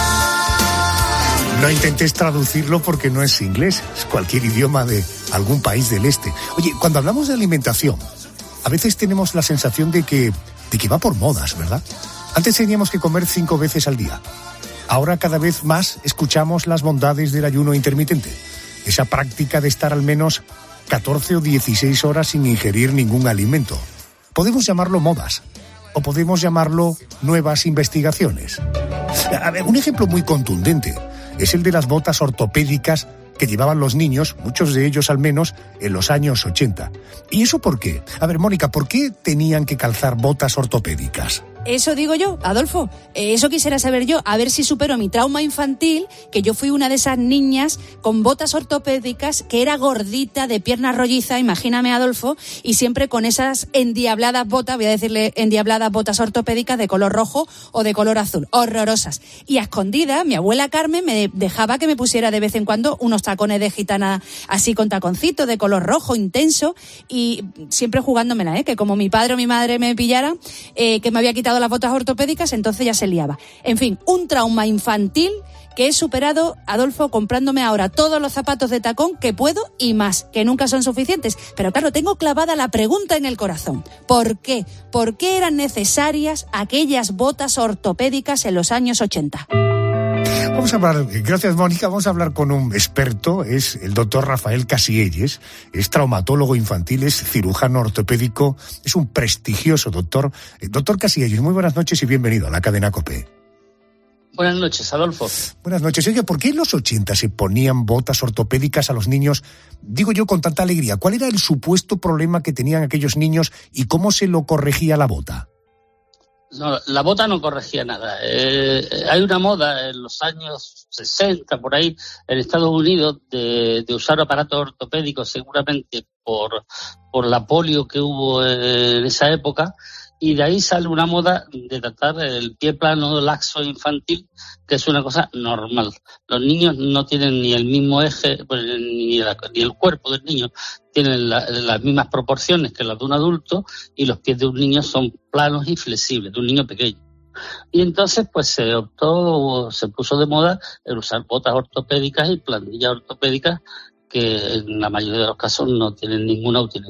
No intentes traducirlo porque no es inglés, es cualquier idioma de algún país del este. Oye, cuando hablamos de alimentación, a veces tenemos la sensación de que, de que va por modas, ¿verdad? Antes teníamos que comer cinco veces al día. Ahora cada vez más escuchamos las bondades del ayuno intermitente, esa práctica de estar al menos catorce o dieciséis horas sin ingerir ningún alimento. Podemos llamarlo modas o podemos llamarlo nuevas investigaciones. A ver, un ejemplo muy contundente es el de las botas ortopédicas que llevaban los niños, muchos de ellos al menos, en los años ochenta. ¿Y eso por qué? A ver, Mónica, ¿por qué tenían que calzar botas ortopédicas?
Eso digo yo, Adolfo. Eso quisiera saber yo, a ver si supero mi trauma infantil, que yo fui una de esas niñas con botas ortopédicas, que era gordita, de pierna rolliza, imagíname, Adolfo, y siempre con esas endiabladas botas, voy a decirle endiabladas botas ortopédicas de color rojo o de color azul, horrorosas. Y a escondidas, mi abuela Carmen me dejaba que me pusiera de vez en cuando unos tacones de gitana así con taconcito de color rojo intenso, y siempre jugándomela, ¿eh? Que como mi padre o mi madre me pillaran, eh, que me había quitado las botas ortopédicas, entonces ya se liaba. En fin, un trauma infantil que he superado, Adolfo, comprándome ahora todos los zapatos de tacón que puedo y más, que nunca son suficientes. Pero claro, tengo clavada la pregunta en el corazón. ¿Por qué? ¿Por qué eran necesarias aquellas botas ortopédicas en los años ochenta?
Vamos a hablar, gracias Mónica, vamos a hablar con un experto, es el doctor Rafael Casielles, es traumatólogo infantil, es cirujano ortopédico, es un prestigioso doctor. Doctor Casielles, muy buenas noches y bienvenido a la cadena COPE.
Buenas noches, Adolfo.
Buenas noches. Oye, ¿por qué en los ochenta se ponían botas ortopédicas a los niños? Digo yo con tanta alegría, ¿cuál era el supuesto problema que tenían aquellos niños y cómo se lo corregía la bota?
No, la bota no corregía nada. Eh, hay una moda en los años sesenta, por ahí, en Estados Unidos, de, de usar aparatos ortopédicos, seguramente por, por la polio que hubo en esa época, y de ahí sale una moda de tratar el pie plano laxo infantil, que es una cosa normal. Los niños no tienen ni el mismo eje, pues, ni, la, ni el cuerpo del niño tienen la, las mismas proporciones que las de un adulto, y los pies de un niño son planos y flexibles, de un niño pequeño. Y entonces pues se optó, se puso de moda el usar botas ortopédicas y plantillas ortopédicas que en la mayoría de los casos no tienen ninguna utilidad.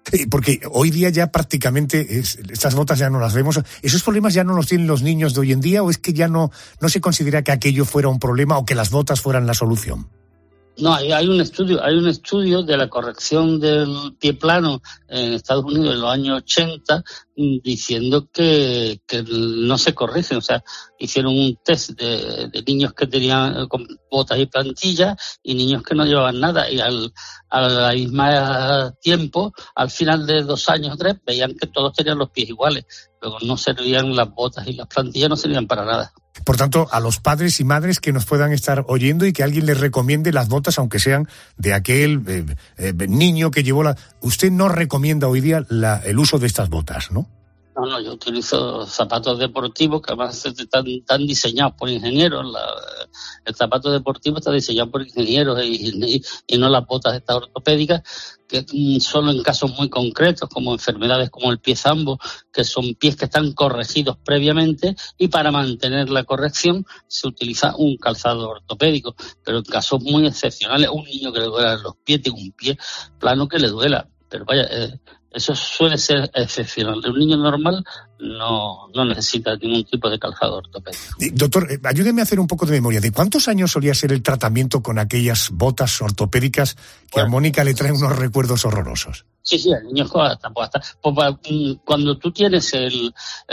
Porque hoy día ya prácticamente es, estas botas ya no las vemos. ¿Esos problemas ya no los tienen los niños de hoy en día o es que ya no, no se considera que aquello fuera un problema o que las botas fueran la solución?
No, hay, hay un estudio, hay un estudio de la corrección del pie plano en Estados Unidos en los años ochenta diciendo que, que no se corrigen. O sea, hicieron un test de, de niños que tenían con botas y plantillas y niños que no llevaban nada y al, al mismo tiempo, al final de dos años o tres, veían que todos tenían los pies iguales. Luego no servían las botas y las plantillas, no servían para nada.
Por tanto, a los padres y madres que nos puedan estar oyendo y que alguien les recomiende las botas, aunque sean de aquel eh, eh, niño que llevó la... Usted no recomienda hoy día la, el uso de estas botas, ¿no?
No, no, yo utilizo zapatos deportivos que además están, están diseñados por ingenieros. La, el zapato deportivo está diseñado por ingenieros y, y, y no las botas estas ortopédicas, que solo en casos muy concretos, como enfermedades como el pie zambo, que son pies que están corregidos previamente y para mantener la corrección se utiliza un calzado ortopédico. Pero en casos muy excepcionales, un niño que le duela los pies tiene un pie plano que le duela. Pero vaya... Eh, Eso suele ser excepcional. Un niño normal no, no necesita ningún tipo de calzado ortopédico.
Doctor, ayúdeme a hacer un poco de memoria. ¿De cuántos años solía ser el tratamiento con aquellas botas ortopédicas que bueno, a Mónica le traen unos recuerdos horrorosos?
Sí, sí, el niño hasta, hasta pues, cuando tú tienes el,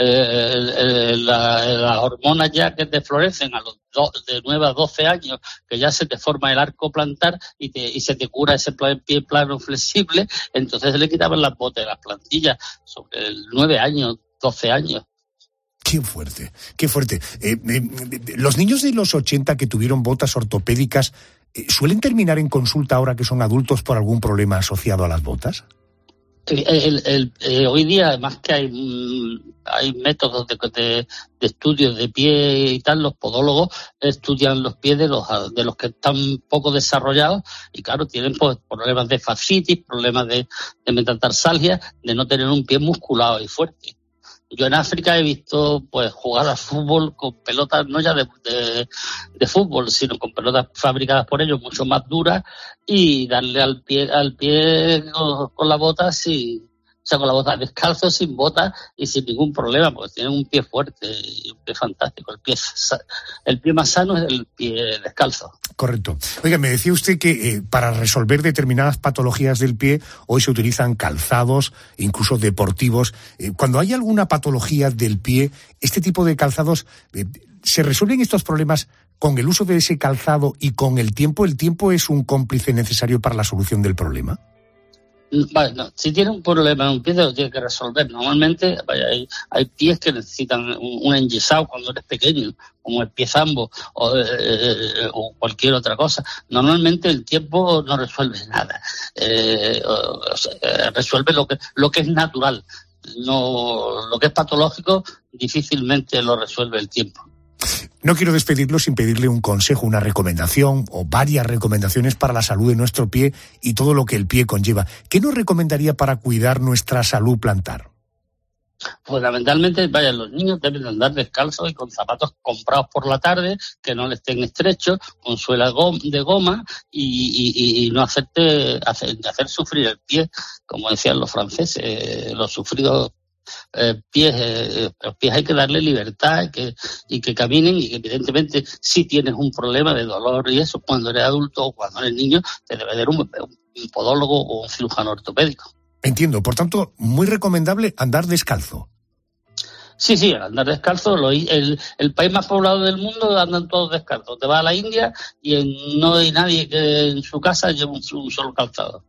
el, el, la, las hormonas ya que te florecen a los do, de nueve a doce años, que ya se te forma el arco plantar y, te, y se te cura ese pie plano flexible, entonces le quitaban las botas de las plantillas sobre el nueve años, doce años.
Qué fuerte, qué fuerte. Eh, eh, los niños de los ochenta que tuvieron botas ortopédicas, eh, ¿suelen terminar en consulta ahora que son adultos por algún problema asociado a las botas?
El, el, el, eh, hoy día, además que hay, mm, hay métodos de, de, de estudio de pie y tal, los podólogos estudian los pies de los, de los que están poco desarrollados y claro, tienen pues, problemas de fascitis, problemas de, de metatarsalgia, de no tener un pie musculado y fuerte. Yo en África he visto pues jugar al fútbol con pelotas no ya de, de, de fútbol, sino con pelotas fabricadas por ellos mucho más duras y darle al pie al pie con, con la bota sin, o sea, con la bota descalzo, sin botas y sin ningún problema, porque tienen un pie fuerte y un pie fantástico. El pie, el pie más sano es el pie descalzo.
Correcto. Oiga, me decía usted que eh, para resolver determinadas patologías del pie hoy se utilizan calzados, incluso deportivos. Eh, cuando hay alguna patología del pie, este tipo de calzados, eh, ¿se resuelven estos problemas con el uso de ese calzado y con el tiempo? ¿El tiempo es un cómplice necesario para la solución del problema?
Vale, no, si tiene un problema en un pie, lo tiene que resolver. Normalmente vaya, hay, hay pies que necesitan un, un enyesado cuando eres pequeño, como el pie zambo o, eh, o cualquier otra cosa. Normalmente el tiempo no resuelve nada. Eh, o, o sea, resuelve lo que, lo que es natural. No, lo que es patológico difícilmente lo resuelve el tiempo.
No quiero despedirlo sin pedirle un consejo, una recomendación o varias recomendaciones para la salud de nuestro pie y todo lo que el pie conlleva. ¿Qué nos recomendaría para cuidar nuestra salud plantar?
Fundamentalmente, vaya, los niños deben andar descalzos y con zapatos comprados por la tarde, que no les estén estrechos, con suela de goma y, y, y no hacerte, hacer, hacer sufrir el pie, como decían los franceses, eh, los sufridos Eh, pies, eh, los pies hay que darle libertad y que, y que caminen y que evidentemente si tienes un problema de dolor y eso cuando eres adulto o cuando eres niño te debe dar un, un podólogo o un cirujano ortopédico.
Entiendo, por tanto muy recomendable andar descalzo.
Sí, sí, andar descalzo, lo, el, el país más poblado del mundo andan todos descalzos. Te vas a la India y en, no hay nadie que en su casa lleve un, un solo calzado.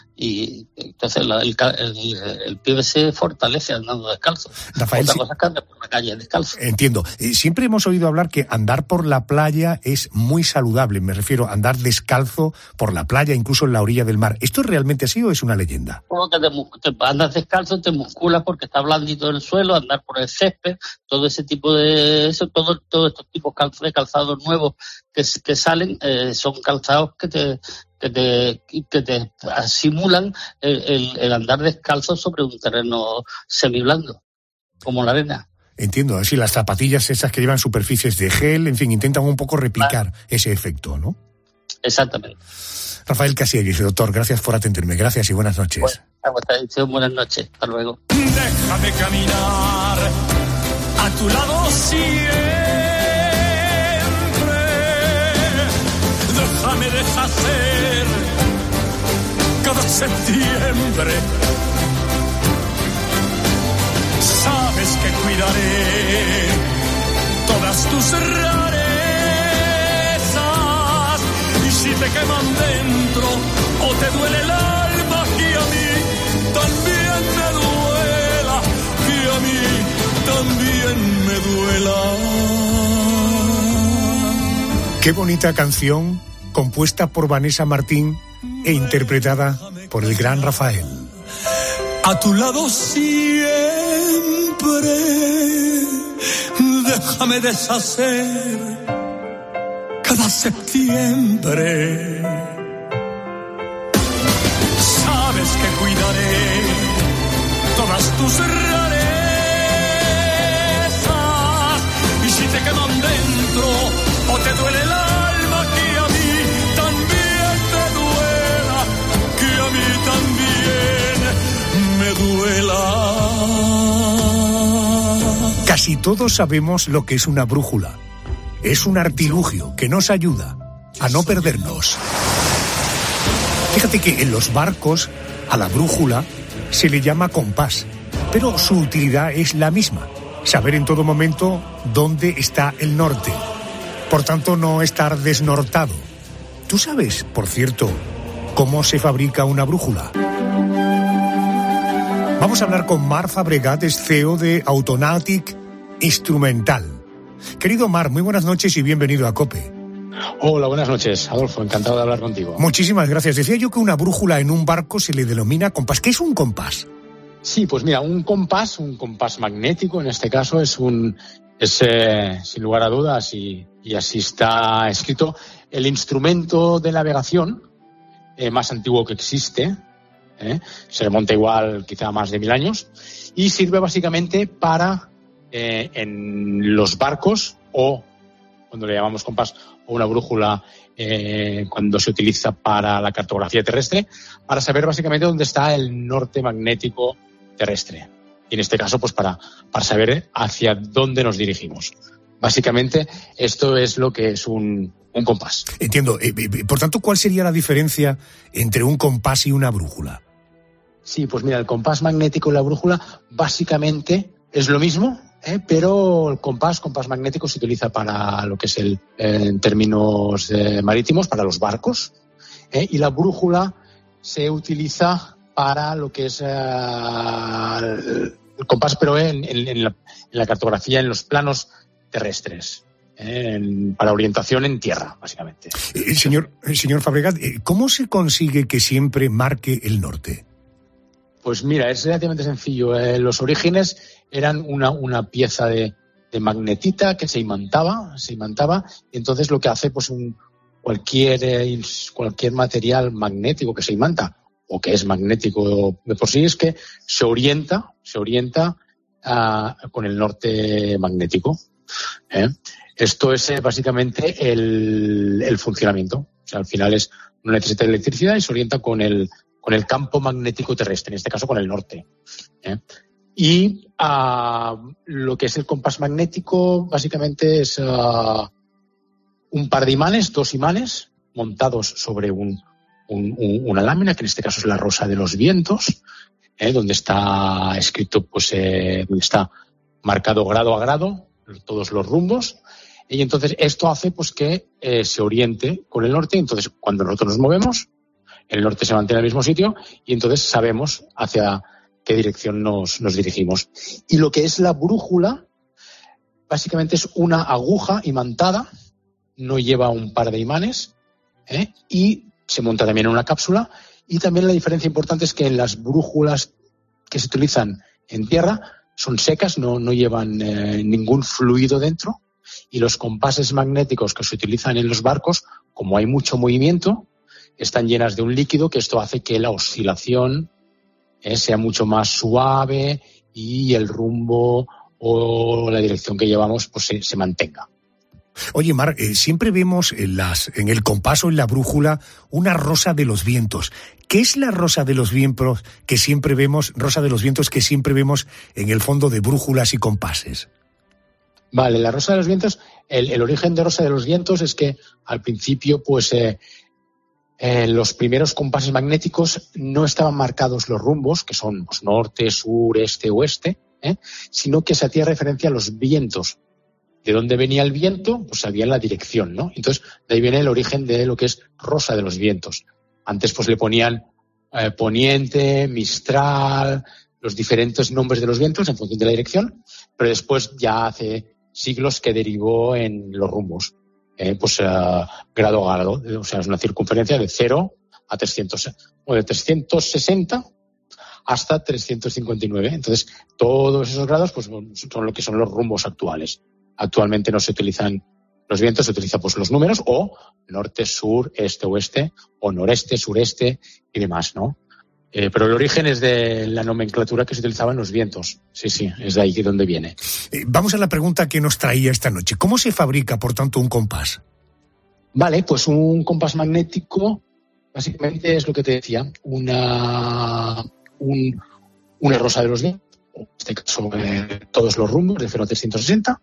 Y entonces la, el, el, el pie se fortalece andando descalzo.
Rafael,
Otra
sí,
cosa es que anda por la calle descalzo.
Entiendo. Eh, siempre hemos oído hablar que andar por la playa es muy saludable. Me refiero a andar descalzo por la playa, incluso en la orilla del mar. ¿Esto es realmente así o es una leyenda?
Como que te, te andas descalzo, te musculas porque está blandito el suelo, andar por el césped, todo ese tipo de eso, todo, todos estos tipos de calzados nuevos que, que salen eh, son calzados que te que te que te simulan el, el, el andar descalzo sobre un terreno semiblando, como la arena.
Entiendo, así las zapatillas esas que llevan superficies de gel, en fin, intentan un poco replicar ah. ese efecto, ¿no?
Exactamente.
Rafael Casielles, doctor, gracias por atenderme, gracias y buenas noches.
Bueno. A vuestra edición, buenas noches. Hasta luego.
Déjame caminar a tu lado siempre. Déjame deshacer cada septiembre. Sabes que cuidaré todas tus rarezas, y si te queman dentro o te duele el alma, que a mí también me duela, que a mí también me duela.
Qué bonita canción, compuesta por Vanessa Martín e interpretada por el gran Rafael.
A tu lado siempre, déjame deshacer cada septiembre. Sabes que cuidaré todas tus rarezas, y si te quedan dentro o te duele el alma, que a mí también te duela, que a mí también me duela.
Casi todos sabemos lo que es una brújula. Es un artilugio que nos ayuda a no perdernos. Fíjate que en los barcos a la brújula se le llama compás, pero su utilidad es la misma: saber en todo momento dónde está el norte. Por tanto, no estar desnortado. ¿Tú sabes, por cierto, cómo se fabrica una brújula? Vamos a hablar con Marc Fabregat, es C E O de Autonautic Instrumental. Querido Marc, muy buenas noches y bienvenido a COPE.
Hola, buenas noches, Adolfo, encantado de hablar contigo.
Muchísimas gracias. Decía yo que una brújula en un barco se le denomina compás. ¿Qué es un compás?
Sí, pues mira, un compás, un compás magnético en este caso, es un, es eh, sin lugar a dudas, y, y así está escrito, el instrumento de navegación eh, más antiguo que existe. ¿eh? Se remonta igual quizá a más de mil años, y sirve básicamente para eh, en los barcos, o cuando le llamamos compás, o una brújula eh, cuando se utiliza para la cartografía terrestre, para saber básicamente dónde está el norte magnético terrestre. Y en este caso, pues para, para saber hacia dónde nos dirigimos. Básicamente, esto es lo que es un, un compás.
Entiendo. Eh, eh, por tanto, ¿cuál sería la diferencia entre un compás y una brújula?
Sí, pues mira, el compás magnético y la brújula básicamente es lo mismo, ¿eh? Pero el compás, compás magnético se utiliza para lo que es el, eh, en términos eh, marítimos, para los barcos, ¿eh? Y la brújula se utiliza para lo que es eh, el compás, pero en, en, en, la, en la cartografía, en los planos terrestres, eh, en, para orientación en tierra, básicamente.
Eh, señor, eh, señor Fabregat, ¿cómo se consigue que siempre marque el norte?
Pues mira, es relativamente sencillo. Eh, los orígenes eran una, una pieza de, de magnetita que se imantaba, se imantaba, y entonces lo que hace pues un, cualquier, eh, cualquier material magnético que se imanta, o que es magnético de por sí, es que se orienta, se orienta uh, con el norte magnético. ¿eh? Esto es eh, básicamente el, el funcionamiento. O sea, al final es, no necesita electricidad y se orienta con el, con el campo magnético terrestre, en este caso con el norte. ¿eh? Y uh, lo que es el compás magnético básicamente es uh, un par de imanes, dos imanes, montados sobre un Un, un, una lámina, que en este caso es la rosa de los vientos, eh, donde está escrito, pues, eh, donde está marcado grado a grado todos los rumbos, y entonces esto hace pues que eh, se oriente con el norte. Entonces cuando nosotros nos movemos, el norte se mantiene en el mismo sitio, y entonces sabemos hacia qué dirección nos, nos dirigimos. Y lo que es la brújula, básicamente es una aguja imantada, no lleva un par de imanes, eh, y se monta también en una cápsula. Y también la diferencia importante es que las brújulas que se utilizan en tierra son secas, no, no llevan eh, ningún fluido dentro, y los compases magnéticos que se utilizan en los barcos, como hay mucho movimiento, están llenas de un líquido, que esto hace que la oscilación eh, sea mucho más suave y el rumbo o la dirección que llevamos pues se, se mantenga.
Oye, Marc, eh, siempre vemos en, las, en el compás o en la brújula una rosa de los vientos. ¿Qué es la rosa de los vientos que siempre vemos, rosa de los vientos que siempre vemos en el fondo de brújulas y compases?
Vale, la rosa de los vientos, el, el origen de rosa de los vientos es que al principio, pues, eh, eh, los primeros compases magnéticos no estaban marcados los rumbos, que son pues, norte, sur, este, oeste, ¿eh? sino que se hacía referencia a los vientos. De dónde venía el viento, pues sabía la dirección, ¿no? Entonces, de ahí viene el origen de lo que es rosa de los vientos. Antes, pues, le ponían eh, poniente, mistral, los diferentes nombres de los vientos en función de la dirección, pero después ya hace siglos que derivó en los rumbos, eh, pues uh, grado a grado, o sea, es una circunferencia de cero a trescientos, o de trescientos sesenta hasta trescientos cincuenta y nueve. Entonces, todos esos grados pues son lo que son los rumbos actuales. Actualmente no se utilizan los vientos, se utilizan pues los números o norte, sur, este, oeste, o noreste, sureste y demás, ¿no? Eh, pero el origen es de la nomenclatura que se utilizaba en los vientos. Sí, sí, es de ahí de donde viene.
Eh, vamos a la pregunta que nos traía esta noche. ¿Cómo se fabrica, por tanto, un compás?
Vale, pues un compás magnético básicamente es lo que te decía, una, un, una rosa de los vientos, en este caso eh, todos los rumbos de cero a trescientos sesenta,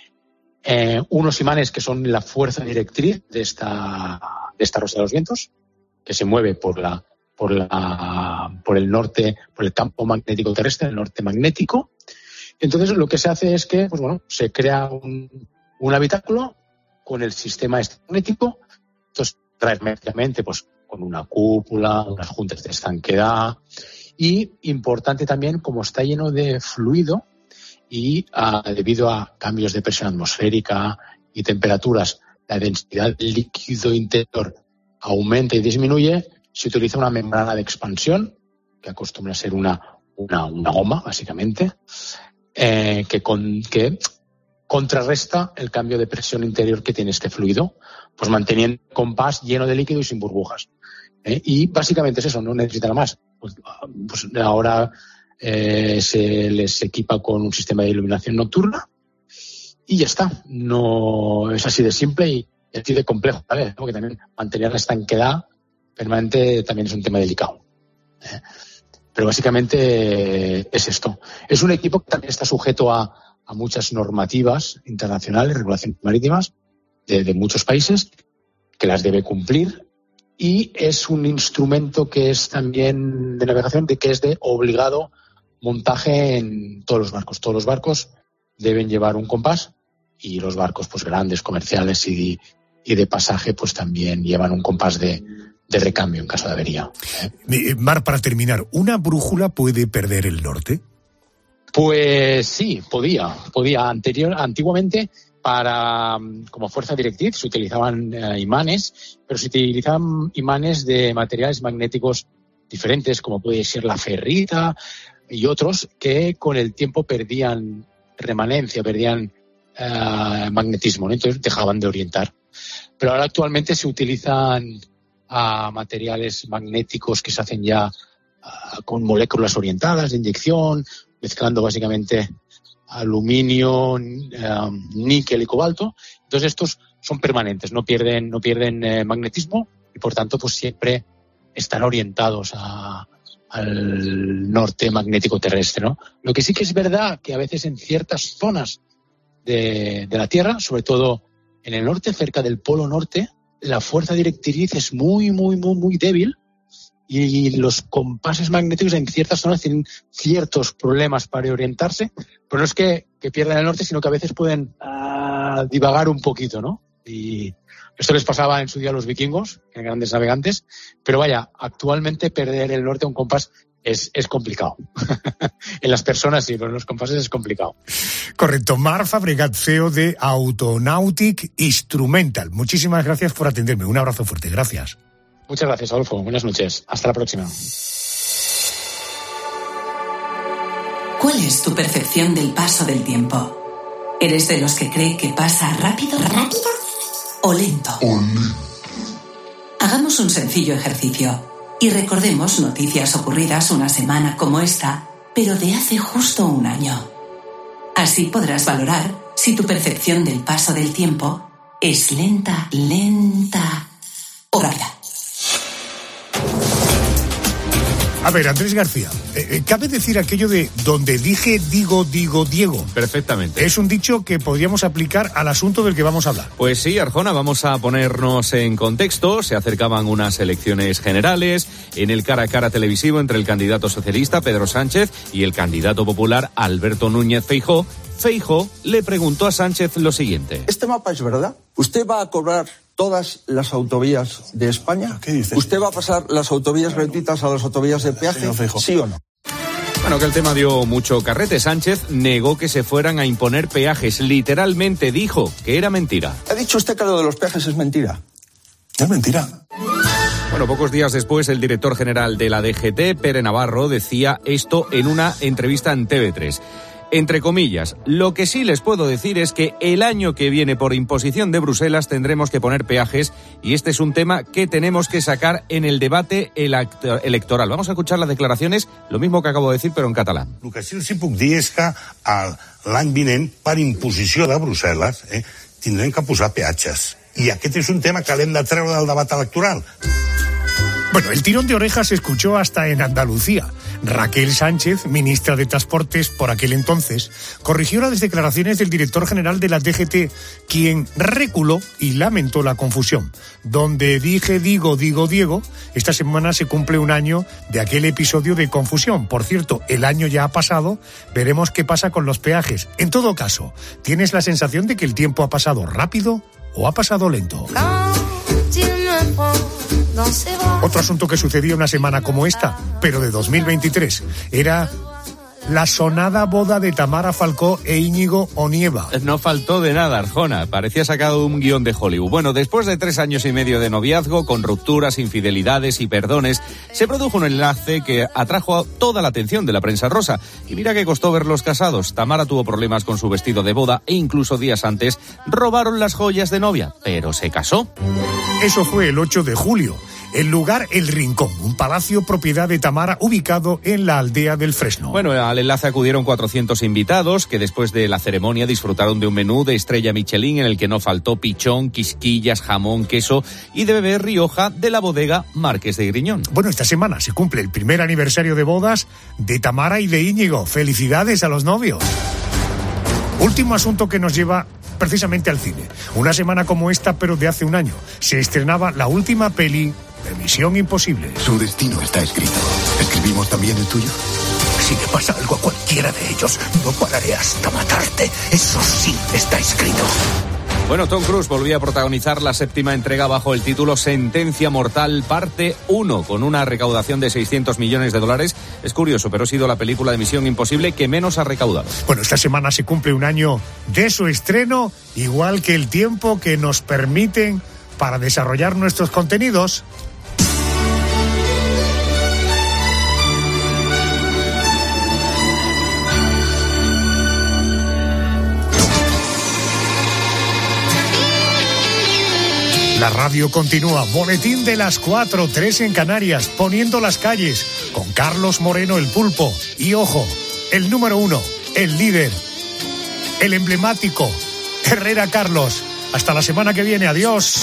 eh, unos imanes que son la fuerza directriz de esta, de esta rosa de los vientos, que se mueve por la por la por el norte, por el campo magnético terrestre, el norte magnético. Entonces lo que se hace es que, pues bueno, se crea un, un habitáculo con el sistema este magnético, entonces herméticamente, pues con una cúpula, unas juntas de estanqueidad, y importante también, como está lleno de fluido y uh, debido a cambios de presión atmosférica y temperaturas, la densidad del líquido interior aumenta y disminuye, se utiliza una membrana de expansión, que acostumbra a ser una, una, una goma, básicamente, eh, que, con, que contrarresta el cambio de presión interior que tiene este fluido, pues manteniendo el compás lleno de líquido y sin burbujas. ¿eh? Y básicamente es eso, no necesita nada más. Pues, pues ahora eh, se les equipa con un sistema de iluminación nocturna y ya está. No es así de simple y así de complejo, ¿vale? Porque también mantener la estanqueidad permanente también es un tema delicado. ¿eh? Pero básicamente eh, es esto. Es un equipo que también está sujeto a, a muchas normativas internacionales, regulaciones marítimas de, de muchos países, que las debe cumplir, y es un instrumento que es también de navegación, de que es de obligado montaje en todos los barcos. Todos los barcos deben llevar un compás, y los barcos pues grandes, comerciales y, y de pasaje pues también llevan un compás de de recambio en caso de avería.
¿eh? Mar, para terminar, ¿una brújula puede perder el norte?
Pues sí, podía. podía. Anterior, antiguamente, para como fuerza directriz, se utilizaban eh, imanes, pero se utilizaban imanes de materiales magnéticos diferentes, como puede ser la ferrita y otros, que con el tiempo perdían remanencia, perdían eh, magnetismo, ¿no? Entonces dejaban de orientar. Pero ahora actualmente se utilizan a materiales magnéticos que se hacen ya uh, con moléculas orientadas de inyección, mezclando básicamente aluminio, uh, níquel y cobalto. Entonces estos son permanentes, no pierden, no pierden eh, magnetismo y por tanto pues siempre están orientados a, al norte magnético terrestre, ¿no? Lo que sí que es verdad que a veces en ciertas zonas de, de la Tierra, sobre todo en el norte, cerca del polo norte, la fuerza directriz es muy, muy, muy, muy débil y los compases magnéticos en ciertas zonas tienen ciertos problemas para orientarse, pero no es que, que pierdan el norte, sino que a veces pueden uh, divagar un poquito, ¿no? Y esto les pasaba en su día a los vikingos, que eran grandes navegantes, pero vaya, actualmente perder el norte a un compás es, es complicado. En las personas sí, pero en los compases es complicado.
Correcto. Mar Fabregat, C E O de Autonautic Instrumental. Muchísimas gracias por atenderme. Un abrazo fuerte. Gracias.
Muchas gracias, Adolfo. Buenas noches. Hasta la próxima.
¿Cuál es tu percepción del paso del tiempo? ¿Eres de los que cree que pasa rápido, rápido o lento? Hagamos un sencillo ejercicio y recordemos noticias ocurridas una semana como esta, pero de hace justo un año. Así podrás valorar si tu percepción del paso del tiempo es lenta, lenta o rápida.
A ver, Andrés García, eh, cabe decir aquello de donde dije, digo, digo, Diego.
Perfectamente.
Es un dicho que podríamos aplicar al asunto del que vamos a hablar.
Pues sí, Arjona, vamos a ponernos en contexto. Se acercaban unas elecciones generales en el cara a cara televisivo entre el candidato socialista Pedro Sánchez y el candidato popular Alberto Núñez Feijóo. Feijóo le preguntó a Sánchez lo siguiente.
¿Este mapa es verdad? ¿Usted va a cobrar todas las autovías de España? ¿Qué dice? ¿Usted va a pasar las autovías gratuitas a las autovías de peaje? ¿Sí o no?
Bueno, que el tema dio mucho carrete. Sánchez negó que se fueran a imponer peajes. Literalmente dijo que era mentira.
¿Ha dicho usted que lo de los peajes es mentira? Es mentira.
Bueno, pocos días después, el director general de la D G T, Pere Navarro, decía esto en una entrevista en T V tres. Entre comillas, lo que sí les puedo decir es que el año que viene, por imposición de Bruselas, tendremos que poner peajes y este es un tema que tenemos que sacar en el debate electoral. Vamos a escuchar las declaraciones, lo mismo que acabo de decir, però en català.
El que sí els puc dir és que l'any vinent, per imposició de Brussel·les, eh, tindrem que posar peatges. I aquest és un tema que l'hem de treure del debat electoral.
Bueno, el tirón de orejas se escuchó hasta en Andalucía. Raquel Sánchez, ministra de Transportes por aquel entonces, corrigió las declaraciones del director general de la D G T, quien reculó y lamentó la confusión. Donde dije, digo, digo, Diego, esta semana se cumple un año de aquel episodio de confusión. Por cierto, el año ya ha pasado, veremos qué pasa con los peajes. En todo caso, ¿tienes la sensación de que el tiempo ha pasado rápido o ha pasado lento? Otro asunto que sucedía una semana como esta, pero de dos mil veintitrés, era la sonada boda de Tamara Falcó e Íñigo Onieva.
No faltó de nada, Arjona. Parecía sacado de un guión de Hollywood. Bueno, después de tres años y medio de noviazgo, con rupturas, infidelidades y perdones, se produjo un enlace que atrajo toda la atención de la prensa rosa. Y mira que costó verlos casados. Tamara tuvo problemas con su vestido de boda e incluso días antes robaron las joyas de novia. Pero se casó.
Eso fue el ocho de julio. El lugar, El Rincón, un palacio propiedad de Tamara ubicado en la aldea del Fresno.
Bueno, al enlace acudieron cuatrocientos invitados que después de la ceremonia disfrutaron de un menú de estrella Michelin en el que no faltó pichón, quisquillas, jamón, queso y de beber Rioja de la bodega Marqués de Griñón.
Bueno, esta semana se cumple el primer aniversario de bodas de Tamara y de Íñigo. ¡Felicidades a los novios! Último asunto que nos lleva precisamente al cine. Una semana como esta, pero de hace un año, se estrenaba la última peli de Misión Imposible.
Su destino está escrito. ¿Escribimos también el tuyo?
Si le pasa algo a cualquiera de ellos, no pararé hasta matarte. Eso sí está escrito.
Bueno, Tom Cruise volvía a protagonizar la séptima entrega bajo el título Sentencia Mortal Parte uno, con una recaudación de seiscientos millones de dólares. Es curioso, pero ha sido la película de Misión Imposible que menos ha recaudado.
Bueno, esta semana se cumple un año de su estreno, igual que el tiempo que nos permiten para desarrollar nuestros contenidos. La radio continúa. Boletín de las cuatro, tres en Canarias, poniendo las calles con Carlos Moreno el Pulpo. Y ojo, el número uno, el líder, el emblemático, Herrera Carlos. Hasta la semana que viene. Adiós.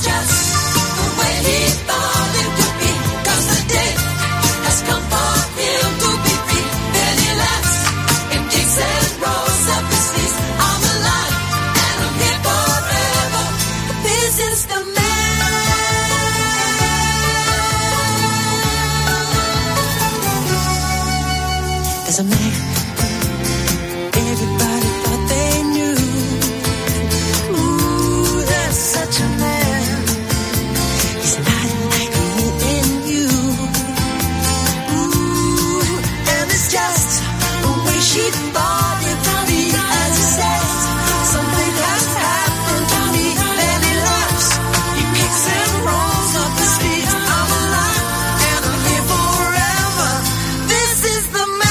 As a man, everybody thought they knew. Ooh, that's such a man. He's not like me and you. Ooh, and it's just the way she thought it from me. As he says, something has happened to me. Then he laughs, he kicks and rolls up his feet. I'm alive and I'm here forever. This is the man.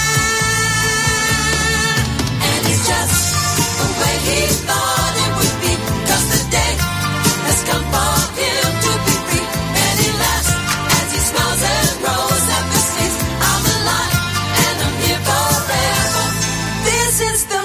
He thought it would be, 'cause the day has come for him to be free. And he laughs as he smiles and rolls up his sleeves. I'm alive and I'm here forever. This is the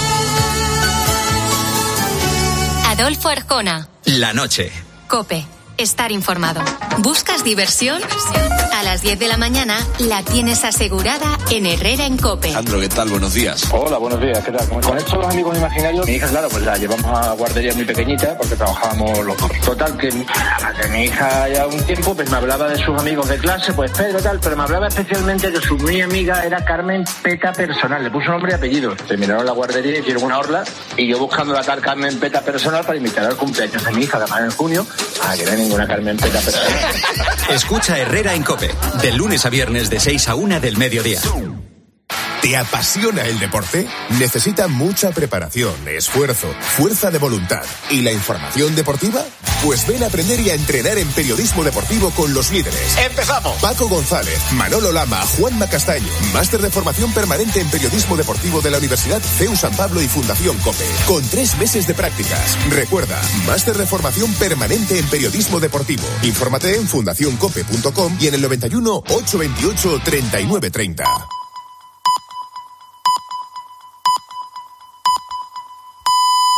man.
Adolfo Arjona.
La noche.
COPE. estar informado. ¿Buscas diversión? A las diez de la mañana la tienes asegurada en Herrera en COPE.
Andro, ¿qué tal? Buenos días.
Hola, buenos días, ¿qué tal? Con estos los amigos imaginarios, mi hija, claro, pues la llevamos a guardería muy pequeñita porque trabajábamos los dos. Total, que, que mi hija ya un tiempo pues me hablaba de sus amigos de clase, pues Pedro, tal, pero me hablaba especialmente que su muy amiga era Carmen Peta Personal, le puso nombre y apellido. Terminaron la guardería, hicieron una orla y yo buscando la tal Carmen Peta Personal para invitar al cumpleaños de mi hija, además en junio, a que no hay ninguna Carmen Peta Personal.
Escucha Herrera en COPE, de lunes a viernes de seis a una del mediodía.
¿Te apasiona el deporte? Necesita mucha preparación, esfuerzo, fuerza de voluntad. ¿Y la información deportiva? Pues ven a aprender y a entrenar en periodismo deportivo con los líderes.
¡Empezamos!
Paco González, Manolo Lama, Juanma Castaño. Máster de formación permanente en periodismo deportivo de la Universidad C E U San Pablo y Fundación COPE. Con tres meses de prácticas. Recuerda, máster de formación permanente en periodismo deportivo. Infórmate en fundación cope punto com y en el noventa y uno, ochocientos veintiocho, treinta y nueve treinta.